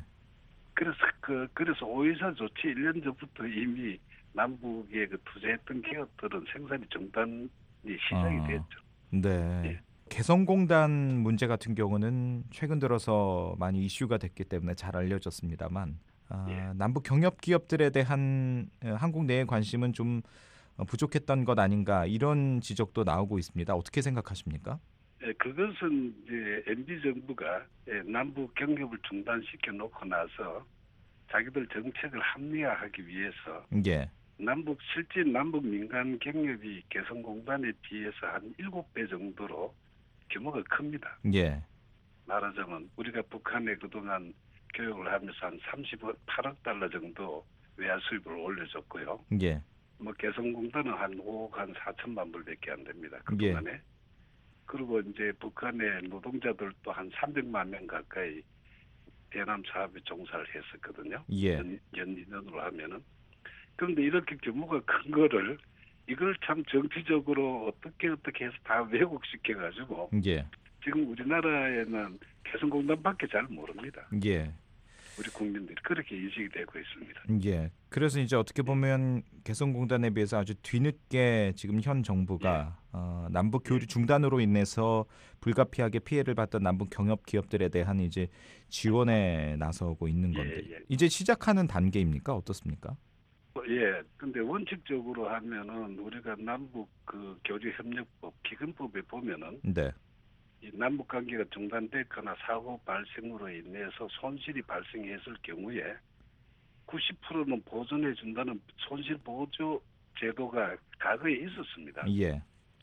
그래서 5.24 조치 1년 전부터 이미 남북에 그 투자했던 기업들은 생산이 중단이 시작이 됐죠. 네. 예. 개성공단 문제 같은 경우는 최근 들어서 많이 이슈가 됐기 때문에 잘 알려졌습니다만 남북 경협 기업들에 대한 한국 내의 관심은 좀 부족했던 것 아닌가 이런 지적도 나오고 있습니다. 어떻게 생각하십니까? 그것은 이제 MB 정부가 남북 경협을 중단시켜 놓고 나서 자기들 정책을 합리화하기 위해서 예. 실제 남북 민간 경협이 개성공단에 비해서 한 7배 정도로 규모가 큽니다. 예. 말하자면 우리가 북한에 그동안 교육을 하면서 한 38억 달러 정도 외화 수입을 올려줬고요. 예. 뭐 개성공단은 한 5억 한 4천만 불밖에 안 됩니다. 그동안에. 예. 그리고 이제 북한의 노동자들도 한 300만 명 가까이 대남 사업에 종사를 했었거든요. 예. 연인원으로 하면은. 그런데 이렇게 규모가 큰 거를 이걸 참 정치적으로 어떻게 해서 다 왜곡시켜가지고 예. 지금 우리나라에는 개성공단밖에 잘 모릅니다. 예. 우리 국민들이 그렇게 인식이 되고 있습니다. 예. 그래서 이제 어떻게 보면 개성공단에 비해서 아주 뒤늦게 지금 현 정부가 남북 교류 중단으로 인해서 불가피하게 피해를 봤던 남북 경협 기업들에 대한 이제 지원에 나서고 있는 건데 이제 시작하는 단계입니까? 어떻습니까? 예. 근데 원칙적으로 하면은 우리가 남북 그 교류협력법 기금법에 보면은 네. 이 남북 관계가 중단됐거나 사고 발생으로 인해서 손실이 발생했을 경우에 90%는 보존해 준다는 손실 보조 제도가 과거에 있었습니다. 예.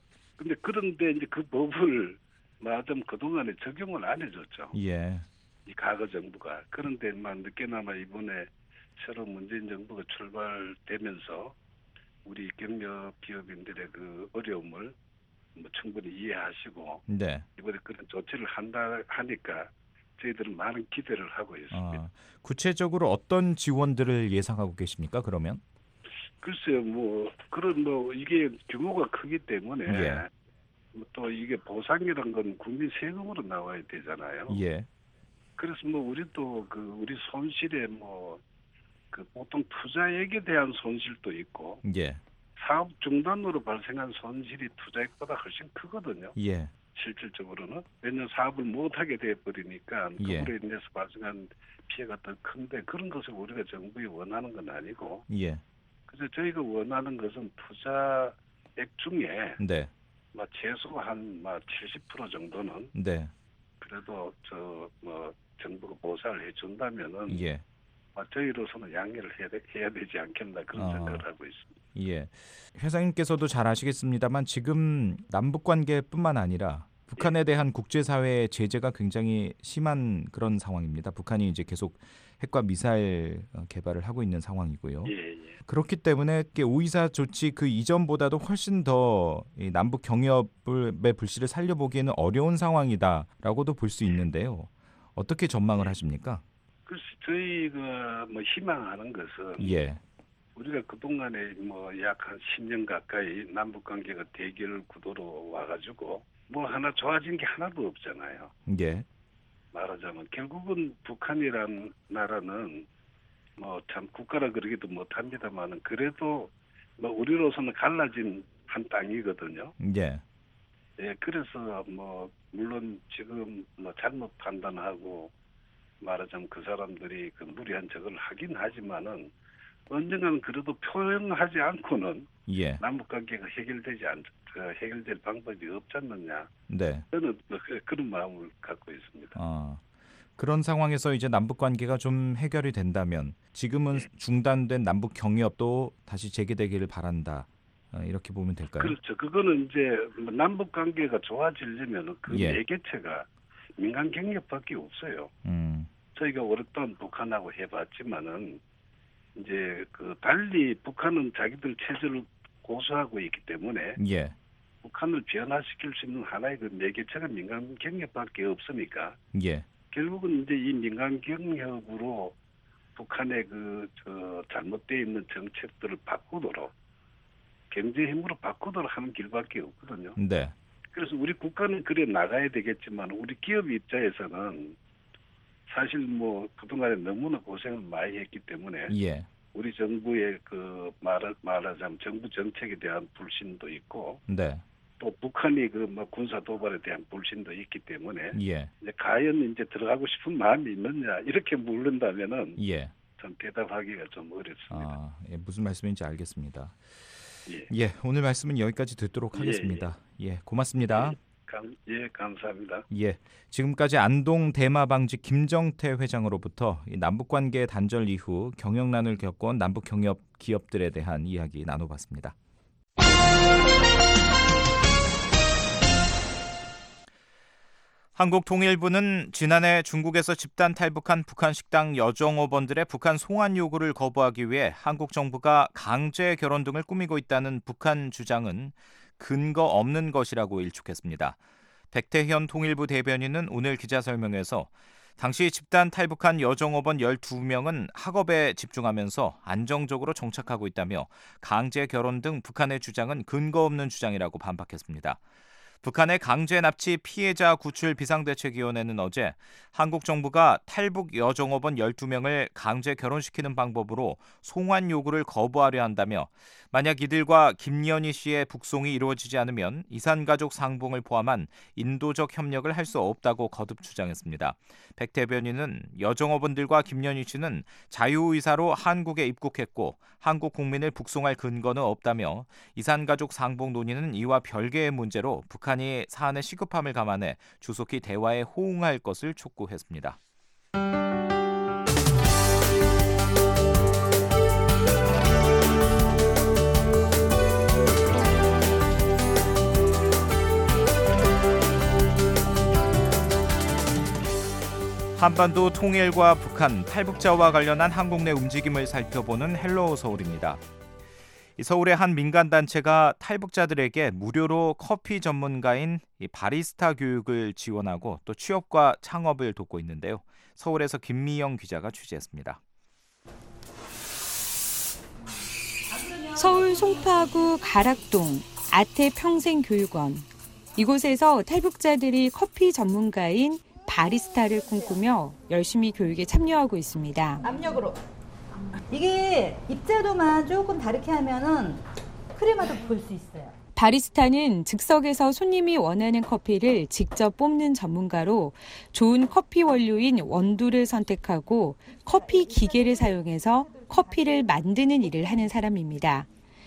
그런데 이제 그 법을 말하자면 그동안에 적용을 안 해줬죠. 예. 이 과거 정부가. 그런데만 늦게나마 이번에 새로 문재인 정부가 출발되면서 우리 경력 기업인들의 그 어려움을 뭐 충분히 이해하시고 네. 이번에 그런 조치를 한다 하니까 저희들은 많은 기대를 하고 있습니다. 구체적으로 어떤 지원들을 예상하고 계십니까? 그러면? 글쎄요, 이게 규모가 크기 때문에 예. 또 이게 보상이란 건 국민 세금으로 나와야 되잖아요. 예. 그래서 우리도 우리 손실에 보통 투자액에 대한 손실도 있고 예. 사업 중단으로 발생한 손실이 투자액보다 훨씬 크거든요. 예. 실질적으로는. 왜냐하면 사업을 못하게 돼버리니까 예. 그로 인해서 발생한 피해가 더 큰데 그런 것을 우리가 정부에 원하는 건 아니고 예. 그래서 저희가 원하는 것은 투자액 중에 네. 최소 한 70% 정도는 네. 그래도 정부가 보상을 해준다면은 예. 저희로서는 양해를 해야 되지 않겠나 그런 생각을 하고 있습니다. 예. 회장님께서도 잘 아시겠습니다만 지금 남북 관계뿐만 아니라 북한에 대한 국제사회의 제재가 굉장히 심한 그런 상황입니다. 북한이 이제 계속 핵과 미사일 개발을 하고 있는 상황이고요. 예. 그렇기 때문에 5.24 조치 그 이전보다도 훨씬 더 남북 경협의 불씨를 살려보기에는 어려운 상황이다라고도 볼 수 있는데요. 어떻게 전망을 하십니까? 글쎄 저희가 희망하는 것은 예. 우리가 그동안에 약 한 10년 가까이 남북 관계가 대결 구도로 와가지고 하나 좋아진 게 하나도 없잖아요. 예. 말하자면 결국은 북한이란 나라는 참 국가라 그러기도 못합니다만은 그래도 우리로서는 갈라진 한 땅이거든요. 예. 예, 그래서 물론 지금 잘못 판단하고 말하자면 그 사람들이 그 무리한 적을 하긴 하지만은 언젠가는 그래도 표현하지 않고는 예. 남북 관계가 해결될 방법이 없지 않느냐. 네. 저는 그런 마음을 갖고 있습니다. 그런 상황에서 이제 남북 관계가 좀 해결이 된다면 지금은 중단된 남북 경협도 다시 재개되기를 바란다. 이렇게 보면 될까요? 그렇죠. 그거는 이제 남북 관계가 좋아지려면 그 예. 매개체가 민간 경협밖에 없어요. 저희가 오랫동안 북한하고 해봤지만은 이제 달리 북한은 자기들 체제를 고수하고 있기 때문에 예. 북한을 변화시킬 수 있는 하나의 그 매개체가 민간 경협밖에 없으니까 예. 결국은 이제 이 민간 경협으로 북한의 잘못되어 있는 정책들을 바꾸도록 경제 힘으로 바꾸도록 하는 길밖에 없거든요. 네. 그래서 우리 국가는 그래 나가야 되겠지만 우리 기업 입장에서는 사실 그동안에 너무나 고생을 많이 했기 때문에 예. 우리 정부의 말하자면 정부 정책에 대한 불신도 있고 네. 또 북한이 군사 도발에 대한 불신도 있기 때문에 예. 이제 과연 이제 들어가고 싶은 마음이 있느냐 이렇게 물른다면은 예. 참 대답하기가 좀 어렵습니다. 예, 무슨 말씀인지 알겠습니다. 예. 오늘 말씀은 여기까지 듣도록 하겠습니다. 고맙습니다. 감사합니다. 예, 지금까지 안동 대마방지 김정태 회장으로부터 이 남북관계 단절 이후 경영난을 겪어온 남북 경협 기업들에 대한 이야기 나눠봤습니다. 한국통일부는 지난해 중국에서 집단 탈북한 북한 식당 여종업원들의 북한 송환 요구를 거부하기 위해 한국 정부가 강제 결혼 등을 꾸미고 있다는 북한 주장은 근거 없는 것이라고 일축했습니다. 백태현 통일부 대변인은 오늘 기자설명회에서 당시 집단 탈북한 여종업원 12명은 학업에 집중하면서 안정적으로 정착하고 있다며 강제 결혼 등 북한의 주장은 근거 없는 주장이라고 반박했습니다. 북한의 강제 납치 피해자 구출 비상대책위원회는 어제 한국 정부가 탈북 여종업원 12명을 강제 결혼시키는 방법으로 송환 요구를 거부하려 한다며 만약 이들과 김연희 씨의 북송이 이루어지지 않으면 이산가족 상봉을 포함한 인도적 협력을 할 수 없다고 거듭 주장했습니다. 백 대변인은 여종업원들과 김연희 씨는 자유의사로 한국에 입국했고 한국 국민을 북송할 근거는 없다며 이산가족 상봉 논의는 이와 별개의 문제로 북한이 사안의 시급함을 감안해 조속히 대화에 호응할 것을 촉구했습니다. 한반도 통일과 북한, 탈북자와 관련한 한국 내 움직임을 살펴보는 헬로우 서울입니다. 서울의 한 민간단체가 탈북자들에게 무료로 커피 전문가인 바리스타 교육을 지원하고 또 취업과 창업을 돕고 있는데요. 서울에서 김미영 기자가 취재했습니다. 서울 송파구 가락동 아태평생교육원. 이곳에서 탈북자들이 커피 전문가인 바리스타를 꿈꾸며 열심히 교육에 참여하고 있습니다. 압력으로. 이게 입자도만 조금 다르게 하면은 크림마도 볼 수 있어요. 바리스타는 즉석에서 손님이 원하는 커피를 직접 뽑는 전문가로 좋은 커피 원료인 원두를 선택하고 커피 기계를 사용해서 커피를 만드는 일을 하는 사람입니다.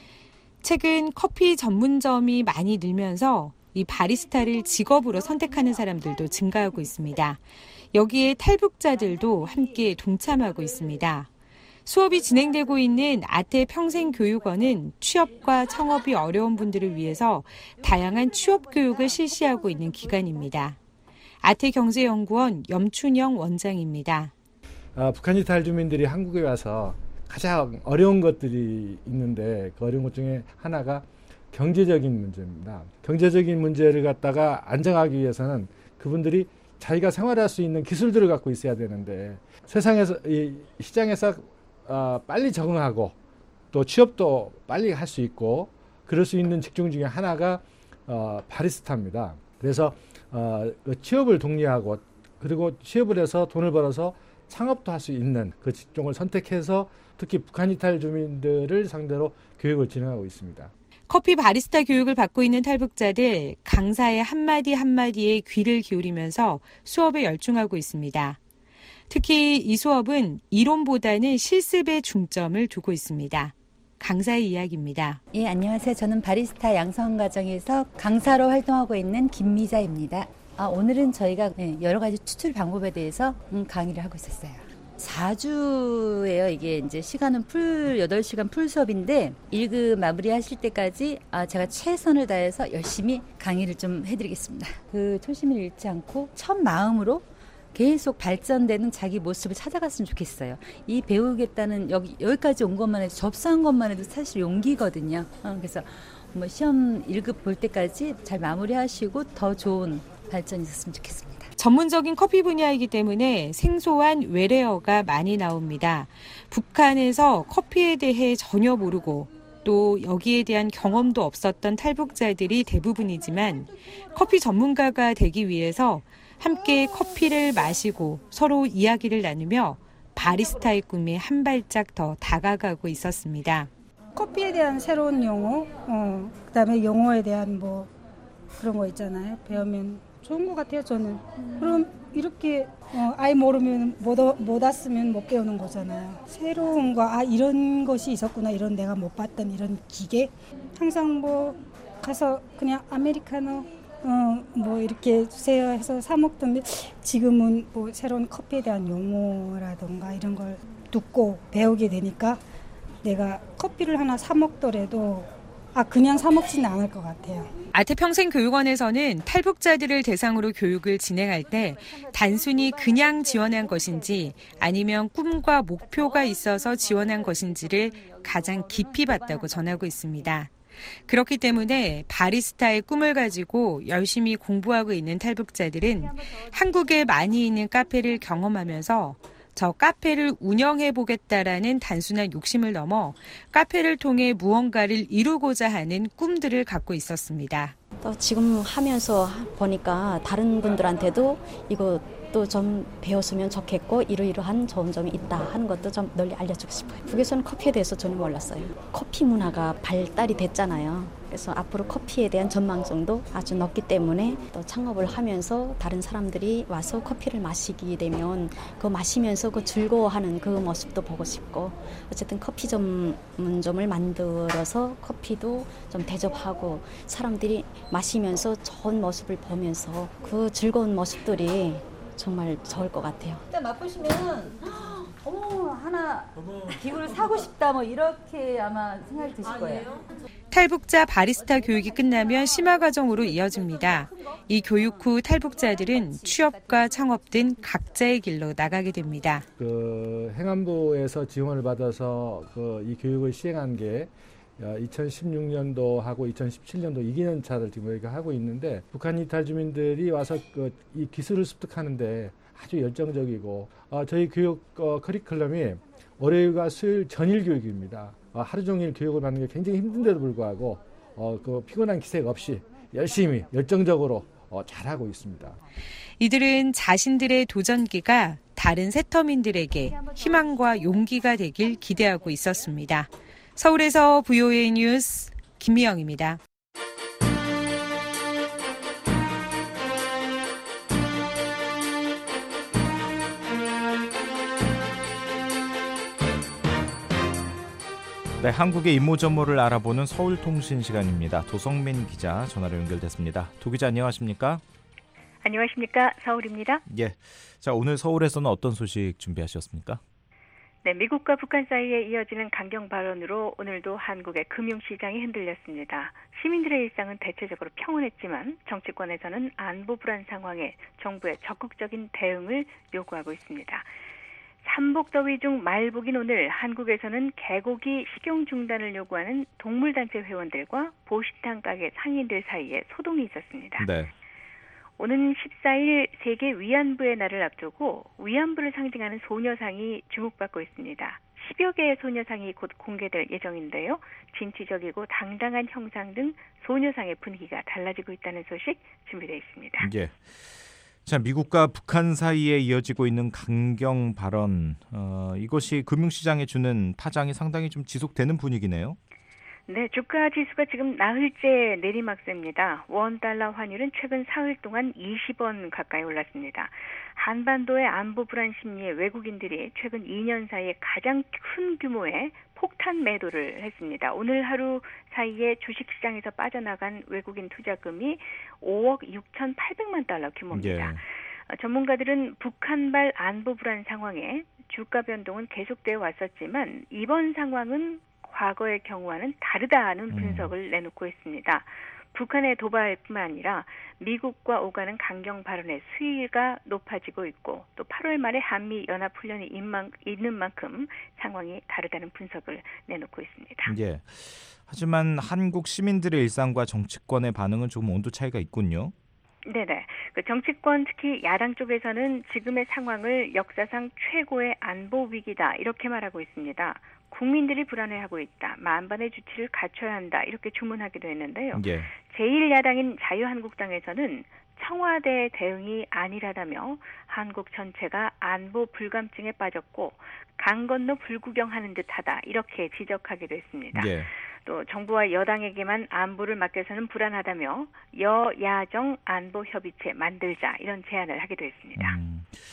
최근 커피 전문점이 많이 늘면서 이 바리스타를 직업으로 선택하는 사람들도 증가하고 있습니다. 여기에 탈북자들도 함께 동참하고 있습니다. 수업이 진행되고 있는 아태평생교육원은 취업과 창업이 어려운 분들을 위해서 다양한 취업 교육을 실시하고 있는 기관입니다. 아태경제연구원 염춘영 원장입니다. 북한 이탈 주민들이 한국에 와서 가장 어려운 것들이 있는데 그 어려운 것 중에 하나가 경제적인 문제입니다. 경제적인 문제를 갖다가 안정하기 위해서는 그분들이 자기가 생활할 수 있는 기술들을 갖고 있어야 되는데 세상에서 이 시장에서 빨리 적응하고 또 취업도 빨리 할 수 있고 그럴 수 있는 직종 중에 하나가 바리스타입니다. 그래서 취업을 독려하고 그리고 취업을 해서 돈을 벌어서 창업도 할 수 있는 그 직종을 선택해서 특히 북한 이탈 주민들을 상대로 교육을 진행하고 있습니다. 커피 바리스타 교육을 받고 있는 탈북자들 강사의 한마디 한마디에 귀를 기울이면서 수업에 열중하고 있습니다. 특히 이 수업은 이론보다는 실습에 중점을 두고 있습니다. 강사의 이야기입니다. 예, 안녕하세요. 저는 바리스타 양성과정에서 강사로 활동하고 있는 김미자입니다. 오늘은 저희가 여러 가지 추출 방법에 대해서 강의를 하고 있었어요. 4주예요. 이게 이제 시간은 8시간 풀 수업인데 1급 마무리하실 때까지 제가 최선을 다해서 열심히 강의를 좀 해드리겠습니다. 그 초심을 잃지 않고 첫 마음으로 계속 발전되는 자기 모습을 찾아갔으면 좋겠어요. 이 배우겠다는 여기까지 온 것만 해도 접수한 것만 해도 사실 용기거든요. 그래서 뭐 시험 1급 볼 때까지 잘 마무리하시고 더 좋은 발전이 있었으면 좋겠습니다. 전문적인 커피 분야이기 때문에 생소한 외래어가 많이 나옵니다. 북한에서 커피에 대해 전혀 모르고 또 여기에 대한 경험도 없었던 탈북자들이 대부분이지만 커피 전문가가 되기 위해서 함께 커피를 마시고 서로 이야기를 나누며 바리스타의 꿈에 한 발짝 더 다가가고 있었습니다. 커피에 대한 새로운 용어, 그다음에 용어에 대한 뭐 그런 거 있잖아요. 배우면 좋은 것 같아요, 저는. 그럼 이렇게 아예 모르면 못 왔으면 못 배우는 거잖아요. 새로운 거, 이런 것이 있었구나, 이런 내가 못 봤던 이런 기계. 항상 뭐 가서 그냥 아메리카노 뭐 이렇게 주세요 해서 사 먹던데 지금은 뭐 새로운 커피에 대한 용어라든가 이런 걸 듣고 배우게 되니까 내가 커피를 하나 사 먹더라도 그냥 사 먹지는 않을 것 같아요. 아태평생교육원에서는 탈북자들을 대상으로 교육을 진행할 때 단순히 그냥 지원한 것인지 아니면 꿈과 목표가 있어서 지원한 것인지를 가장 깊이 봤다고 전하고 있습니다. 그렇기 때문에 바리스타의 꿈을 가지고 열심히 공부하고 있는 탈북자들은 한국에 많이 있는 카페를 경험하면서 저 카페를 운영해보겠다라는 단순한 욕심을 넘어 카페를 통해 무언가를 이루고자 하는 꿈들을 갖고 있었습니다. 또 지금 하면서 보니까 다른 분들한테도 이거 또 좀 배웠으면 좋겠고 이러이러한 좋은 점이 있다 하는 것도 좀 널리 알려주고 싶어요. 북에서는 커피에 대해서 전혀 몰랐어요. 커피 문화가 발달이 됐잖아요. 그래서 앞으로 커피에 대한 전망성도 아주 높기 때문에 또 창업을 하면서 다른 사람들이 와서 커피를 마시게 되면 그 마시면서 그 즐거워하는 그 모습도 보고 싶고 어쨌든 커피 전문점을 만들어서 커피도 좀 대접하고 사람들이 마시면서 좋은 모습을 보면서 그 즐거운 모습들이 정말 좋을 것 같아요. 일단 맛보시면 어머 하나 기구를 사고 싶다 뭐 이렇게 아마 생각이 드실 거예요. 탈북자 바리스타 교육이 끝나면 심화 과정으로 이어집니다. 이 교육 후 탈북자들은 취업과 창업 등 각자의 길로 나가게 됩니다. 행안부에서 지원을 받아서 이 교육을 시행한 게 2016년도하고 2017년도 2년 차를 지금 우리가 하고 있는데 북한 이탈 주민들이 와서 이 기술을 습득하는데 아주 열정적이고 저희 교육 커리큘럼이 월요일과 수요일 전일 교육입니다. 하루 종일 교육을 받는 게 굉장히 힘든데도 불구하고 피곤한 기색 없이 열심히 열정적으로 잘하고 있습니다. 이들은 자신들의 도전기가 다른 세터민들에게 희망과 용기가 되길 기대하고 있었습니다. 서울에서 VOA 뉴스 김미영입니다. 네, 한국의 임모전모를 알아보는 서울통신 시간입니다. 도성민 기자 전화로 연결됐습니다. 도 기자 안녕하십니까? 안녕하십니까? 서울입니다. 예. 자, 오늘 서울에서는 어떤 소식 준비하셨습니까? 네, 미국과 북한 사이에 이어지는 강경 발언으로 오늘도 한국의 금융시장이 흔들렸습니다. 시민들의 일상은 대체적으로 평온했지만 정치권에서는 안보 불안 상황에 정부의 적극적인 대응을 요구하고 있습니다. 삼복더위 중 말복인 오늘 한국에서는 개고기 식용 중단을 요구하는 동물단체 회원들과 보신탕 가게 상인들 사이에 소동이 있었습니다. 네. 오는 14일 세계 위안부의 날을 앞두고 위안부를 상징하는 소녀상이 주목받고 있습니다. 10여 개의 소녀상이 곧 공개될 예정인데요. 진취적이고 당당한 형상 등 소녀상의 분위기가 달라지고 있다는 소식 준비되어 있습니다. 예. 자, 미국과 북한 사이에 이어지고 있는 강경 발언, 이것이 금융시장에 주는 파장이 상당히 좀 지속되는 분위기네요. 네, 주가 지수가 지금 나흘째 내리막세입니다. 원달러 환율은 최근 사흘 동안 20원 가까이 올랐습니다. 한반도의 안보 불안 심리에 외국인들이 최근 2년 사이에 가장 큰 규모의 폭탄 매도를 했습니다. 오늘 하루 사이에 주식시장에서 빠져나간 외국인 투자금이 5억 6,800만 달러 규모입니다. 예. 전문가들은 북한발 안보 불안 상황에 주가 변동은 계속되어 왔었지만 이번 상황은 과거의 경우와는 다르다는 분석을 내놓고 있습니다. 북한의 도발뿐만 아니라 미국과 오가는 강경 발언의 수위가 높아지고 있고 또 8월 말에 한미 연합훈련이 있는 만큼 상황이 다르다는 분석을 내놓고 있습니다. 예. 하지만 한국 시민들의 일상과 정치권의 반응은 조금 온도 차이가 있군요. 네네. 정치권 특히 야당 쪽에서는 지금의 상황을 역사상 최고의 안보 위기다 이렇게 말하고 있습니다. 국민들이 불안해하고 있다. 만반의 주치를 갖춰야 한다. 이렇게 주문하기도 했는데요. 예. 제1야당인 자유한국당에서는 청와대 대응이 안일하다며 한국 전체가 안보 불감증에 빠졌고 강 건너 불구경하는 듯하다. 이렇게 지적하기도 했습니다. 예. 또 정부와 여당에게만 안보를 맡겨서는 불안하다며 여야정 안보협의체 만들자 이런 제안을 하기도 했습니다.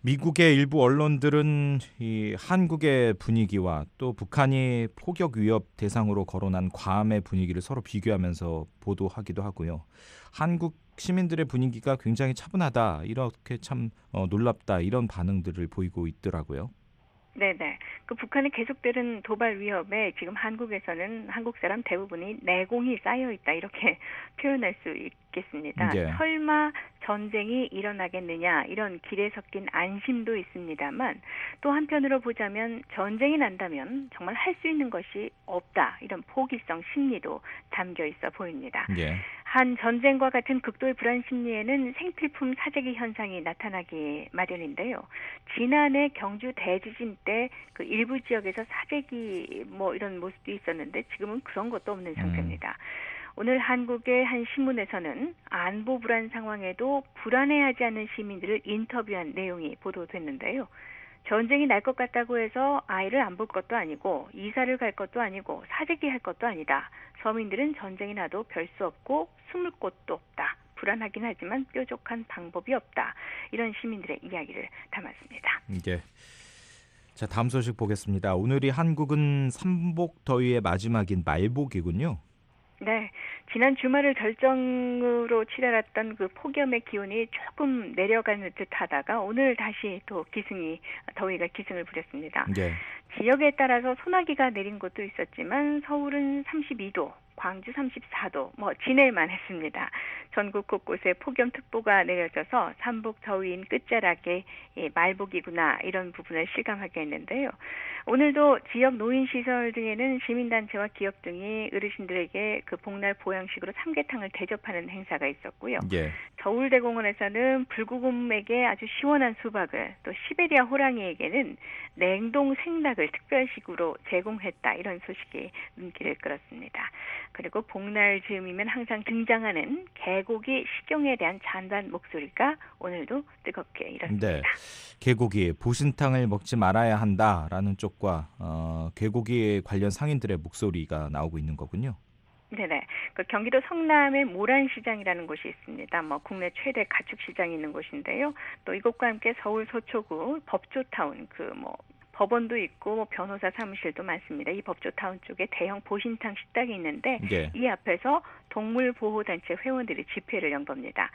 미국의 일부 언론들은 이 한국의 분위기와 또 북한이 포격 위협 대상으로 거론한 괌의 분위기를 서로 비교하면서 보도하기도 하고요. 한국 시민들의 분위기가 굉장히 차분하다, 이렇게 참 놀랍다, 이런 반응들을 보이고 있더라고요. 네네. 그 북한의 계속되는 도발 위협에 지금 한국에서는 한국 사람 대부분이 내공이 쌓여 있다, 이렇게 표현할 수 있겠습니다. 예. 설마 전쟁이 일어나겠느냐, 이런 길에 섞인 안심도 있습니다만, 또 한편으로 보자면 전쟁이 난다면 정말 할 수 있는 것이 없다, 이런 포기성 심리도 담겨 있어 보입니다. 예. 한 전쟁과 같은 극도의 불안 심리에는 생필품 사재기 현상이 나타나기 마련인데요. 지난해 경주 대지진 때 그 일부 지역에서 사재기 이런 모습도 있었는데 지금은 그런 것도 없는 상태입니다. 오늘 한국의 한 신문에서는 안보 불안 상황에도 불안해하지 않는 시민들을 인터뷰한 내용이 보도됐는데요. 전쟁이 날 것 같다고 해서 아이를 안 볼 것도 아니고 이사를 갈 것도 아니고 사재기 할 것도 아니다. 서민들은 전쟁이 나도 별 수 없고 숨을 곳도 없다. 불안하긴 하지만 뾰족한 방법이 없다. 이런 시민들의 이야기를 담았습니다. 예. 자, 다음 소식 보겠습니다. 오늘이 한국은 삼복 더위의 마지막인 말복이군요. 네, 지난 주말을 절정으로 치달았던 그 폭염의 기온이 조금 내려가는 듯하다가 오늘 다시 또 더위가 기승을 부렸습니다. 예. 지역에 따라서 소나기가 내린 곳도 있었지만 서울은 32도, 광주 34도, 지낼만 했습니다. 전국 곳곳에 폭염특보가 내려져서 삼복 더위인 끝자락에 말복이구나, 이런 부분을 실감하게 했는데요. 오늘도 지역 노인시설 등에는 시민단체와 기업 등이 어르신들에게 그 복날 보양식으로 삼계탕을 대접하는 행사가 있었고요. 예. 서울대공원에서는 불구곰에게 아주 시원한 수박을, 또 시베리아 호랑이에게는 냉동 생닭을 특별식으로 제공했다, 이런 소식이 눈길을 끌었습니다. 그리고 복날 즈음이면 항상 등장하는 개고기 식용에 대한 잔반 목소리가 오늘도 뜨겁게 일었습니다. 네, 개고기, 보신탕을 먹지 말아야 한다라는 쪽과 개고기 관련 상인들의 목소리가 나오고 있는 거군요. 네네. 그 경기도 성남의 모란시장이라는 곳이 있습니다. 국내 최대 가축시장이 있는 곳인데요. 또 이곳과 함께 서울 서초구 법조타운 법원도 있고 변호사 사무실도 많습니다. 이 법조타운 쪽에 대형 보신탕 식당이 있는데 예. 이 앞에서 동물보호단체 회원들이 집회를 연 겁니다.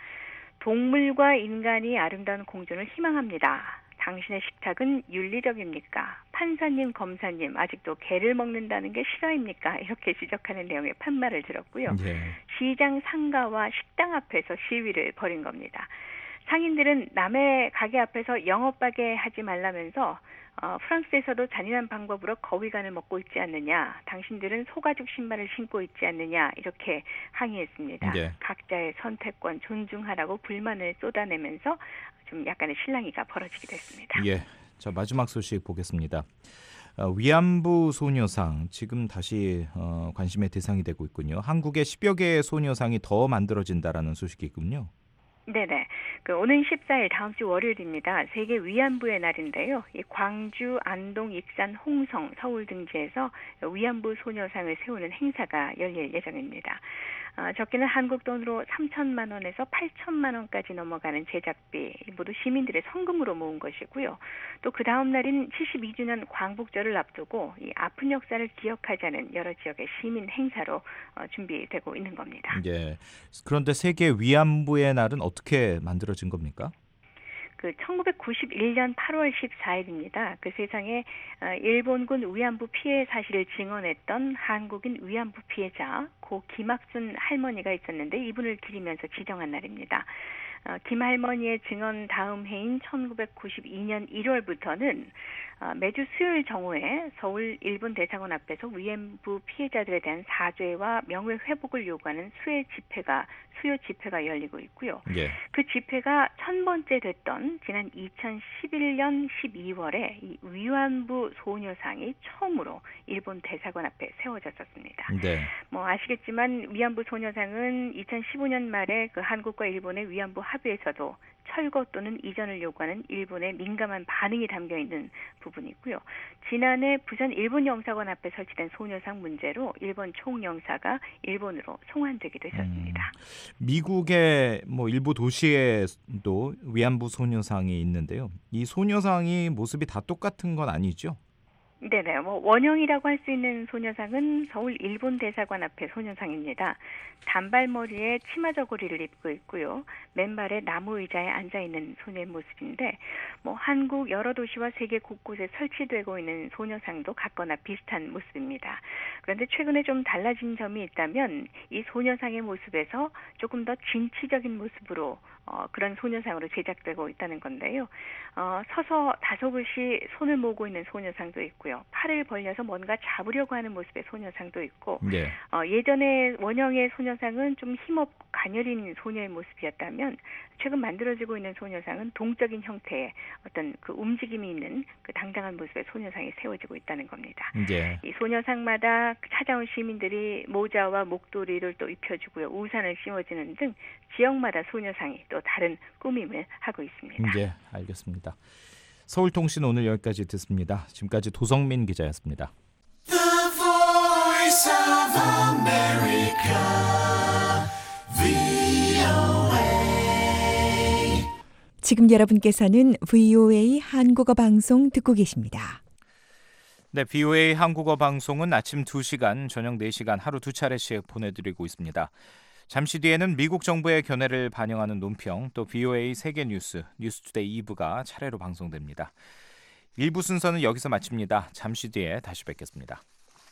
동물과 인간이 아름다운 공존을 희망합니다. 당신의 식탁은 윤리적입니까? 판사님, 검사님, 아직도 개를 먹는다는 게 실화입니까? 이렇게 지적하는 내용의 판말을 들었고요. 예. 시장 상가와 식당 앞에서 시위를 벌인 겁니다. 상인들은 남의 가게 앞에서 영업하게 하지 말라면서 프랑스에서도 잔인한 방법으로 거위간을 먹고 있지 않느냐, 당신들은 소가죽 신발을 신고 있지 않느냐, 이렇게 항의했습니다. 예. 각자의 선택권 존중하라고 불만을 쏟아내면서 좀 약간의 실랑이가 벌어지기도 했습니다. 예. 자, 마지막 소식 보겠습니다. 위안부 소녀상 지금 다시 관심의 대상이 되고 있군요. 한국에 10여 개의 소녀상이 더 만들어진다라는 소식이 있군요. 네네. 오는 14일 다음 주 월요일입니다. 세계 위안부의 날인데요. 이 광주, 안동, 익산, 홍성, 서울 등지에서 위안부 소녀상을 세우는 행사가 열릴 예정입니다. 적게는 한국 돈으로 3천만 원에서 8천만 원까지 넘어가는 제작비, 모두 시민들의 성금으로 모은 것이고요. 또 그 다음 날인 72주년 광복절을 앞두고 이 아픈 역사를 기억하자는 여러 지역의 시민 행사로 준비되고 있는 겁니다. 예. 그런데 세계 위안부의 날은 어떻게 만들어진 겁니까? 1991년 8월 14일입니다. 그 세상에 일본군 위안부 피해 사실을 증언했던 한국인 위안부 피해자 고 김학순 할머니가 있었는데 이분을 기리면서 지정한 날입니다. 김 할머니의 증언 다음 해인 1992년 1월부터는 매주 수요일 정오에 서울 일본 대사관 앞에서 위안부 피해자들에 대한 사죄와 명예 회복을 요구하는 수요 집회가 열리고 있고요. 예. 그 집회가 1000번째 됐던 지난 2011년 12월에 이 위안부 소녀상이 처음으로 일본 대사관 앞에 세워졌었습니다. 네. 아시겠지만 위안부 소녀상은 2015년 말에 그 한국과 일본의 위안부 합의에서도 철거 또는 이전을 요구하는 일본의 민감한 반응이 담겨 있는 부분이고요. 지난해 부산 일본 영사관 앞에 설치된 소녀상 문제로 일본 총영사가 일본으로 송환되기도 했었습니다. 미국의 일부 도시에도 위안부 소녀상이 있는데요. 이 소녀상이 모습이 다 똑같은 건 아니죠? 네네. 원형이라고 할 수 있는 소녀상은 서울 일본 대사관 앞의 소녀상입니다. 단발머리에 치마 저고리를 입고 있고요. 맨발에 나무 의자에 앉아 있는 소녀의 모습인데, 한국 여러 도시와 세계 곳곳에 설치되고 있는 소녀상도 같거나 비슷한 모습입니다. 그런데 최근에 좀 달라진 점이 있다면 이 소녀상의 모습에서 조금 더 진취적인 모습으로 그런 소녀상으로 제작되고 있다는 건데요. 서서 다소곳이 손을 모으고 있는 소녀상도 있고요. 팔을 벌려서 뭔가 잡으려고 하는 모습의 소녀상도 있고, 네. 예전에 원형의 소녀상은 좀 힘없고 가녀린 소녀의 모습이었다면 최근 만들어지고 있는 소녀상은 동적인 형태의 어떤 그 움직임이 있는 그 당당한 모습의 소녀상이 세워지고 있다는 겁니다. 네. 이 소녀상마다 찾아온 시민들이 모자와 목도리를 또 입혀주고요. 우산을 씌워주는 등 지역마다 소녀상이 또 다른 꾸밈을 하고 있습니다. 네, 알겠습니다. 서울통신 오늘 여기까지 듣습니다. 지금까지 도성민 기자였습니다. The Voice of America, VOA. 지금 여러분께서는 VOA 한국어 방송 듣고 계십니다. 네, VOA 한국어 방송은 아침 2시간, 저녁 4시간 하루 2차례씩 보내드리고 있습니다. 잠시 뒤에는 미국 정부의 견해를 반영하는 논평, 또 VOA 세계 뉴스, 뉴스투데이 2부가 차례로 방송됩니다. 1부 순서는 여기서 마칩니다. 잠시 뒤에 다시 뵙겠습니다.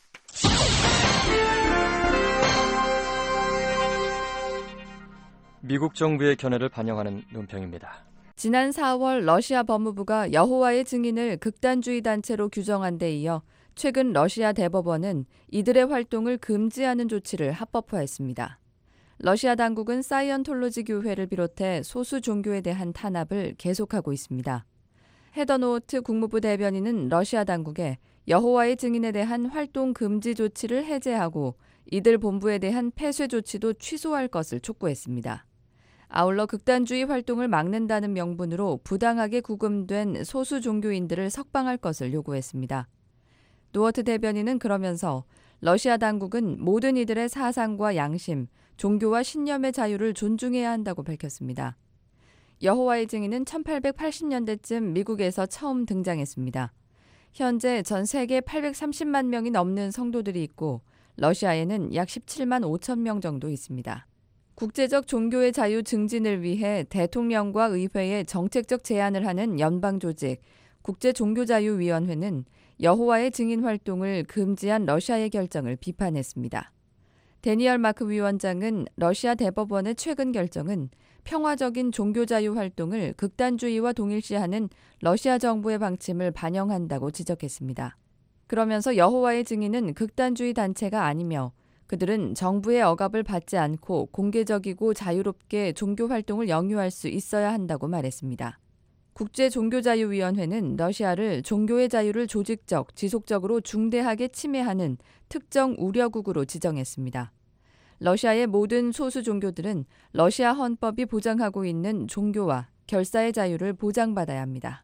미국 정부의 견해를 반영하는 논평입니다. 지난 4월 러시아 법무부가 여호와의 증인을 극단주의 단체로 규정한 데 이어 최근 러시아 대법원은 이들의 활동을 금지하는 조치를 합법화했습니다. 러시아 당국은 사이언톨로지 교회를 비롯해 소수 종교에 대한 탄압을 계속하고 있습니다. 헤더노트 국무부 대변인은 러시아 당국에 여호와의 증인에 대한 활동 금지 조치를 해제하고 이들 본부에 대한 폐쇄 조치도 취소할 것을 촉구했습니다. 아울러 극단주의 활동을 막는다는 명분으로 부당하게 구금된 소수 종교인들을 석방할 것을 요구했습니다. 노어트 대변인은 그러면서 러시아 당국은 모든 이들의 사상과 양심, 종교와 신념의 자유를 존중해야 한다고 밝혔습니다. 여호와의 증인은 1880년대쯤 미국에서 처음 등장했습니다. 현재 전 세계 830만 명이 넘는 성도들이 있고 러시아에는 약 17만 5천 명 정도 있습니다. 국제적 종교의 자유 증진을 위해 대통령과 의회에 정책적 제안을 하는 연방조직 국제종교자유위원회는 여호와의 증인 활동을 금지한 러시아의 결정을 비판했습니다. 데니얼 마크 위원장은 러시아 대법원의 최근 결정은 평화적인 종교자유 활동을 극단주의와 동일시하는 러시아 정부의 방침을 반영한다고 지적했습니다. 그러면서 여호와의 증인은 극단주의 단체가 아니며 그들은 정부의 억압을 받지 않고 공개적이고 자유롭게 종교 활동을 영유할 수 있어야 한다고 말했습니다. 국제종교자유위원회는 러시아를 종교의 자유를 조직적, 지속적으로 중대하게 침해하는 특정 우려국으로 지정했습니다. 러시아의 모든 소수 종교들은 러시아 헌법이 보장하고 있는 종교와 결사의 자유를 보장받아야 합니다.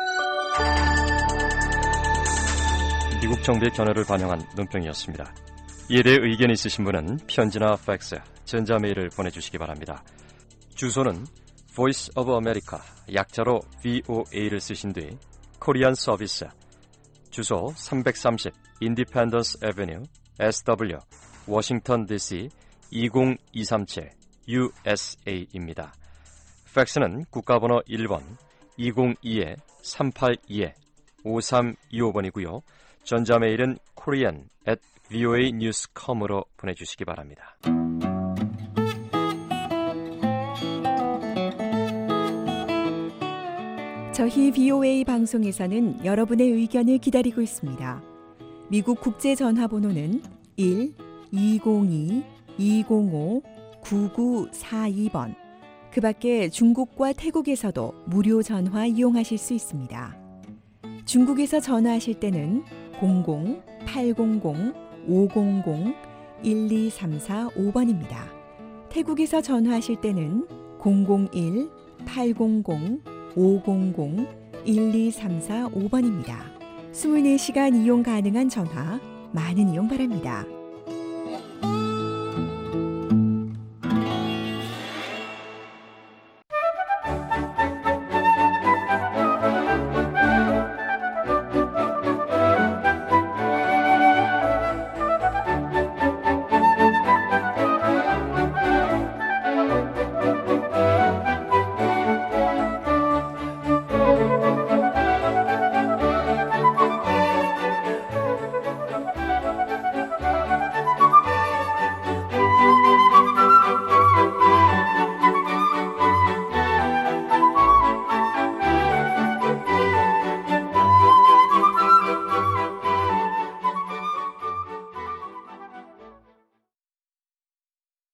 미국 정부의 견해를 반영한 논평이었습니다. 이에 대해 의견이 있으신 분은 편지나 팩스, 전자메일을 보내주시기 바랍니다. 주소는 Voice of America, 약자로 VOA를 쓰신 뒤 코리안 서비스, 주소 330 Independence Avenue, SW, 워싱턴 DC 20237 USA입니다. 팩스는 국가번호 1번 202-382-5325번이고요. 전자메일은 korean@voanews.com으로 보내주시기 바랍니다. 저희 VOA 방송에서는 여러분의 의견을 기다리고 있습니다. 미국 국제전화번호는 1-202-205-9942번. 그 밖에 중국과 태국에서도 무료 전화 이용하실 수 있습니다. 중국에서 전화하실 때는 00-800-500-12345번입니다. 태국에서 전화하실 때는 001-800-500-1234 5번입니다. 24시간 이용 가능한 전화 많은 이용 바랍니다.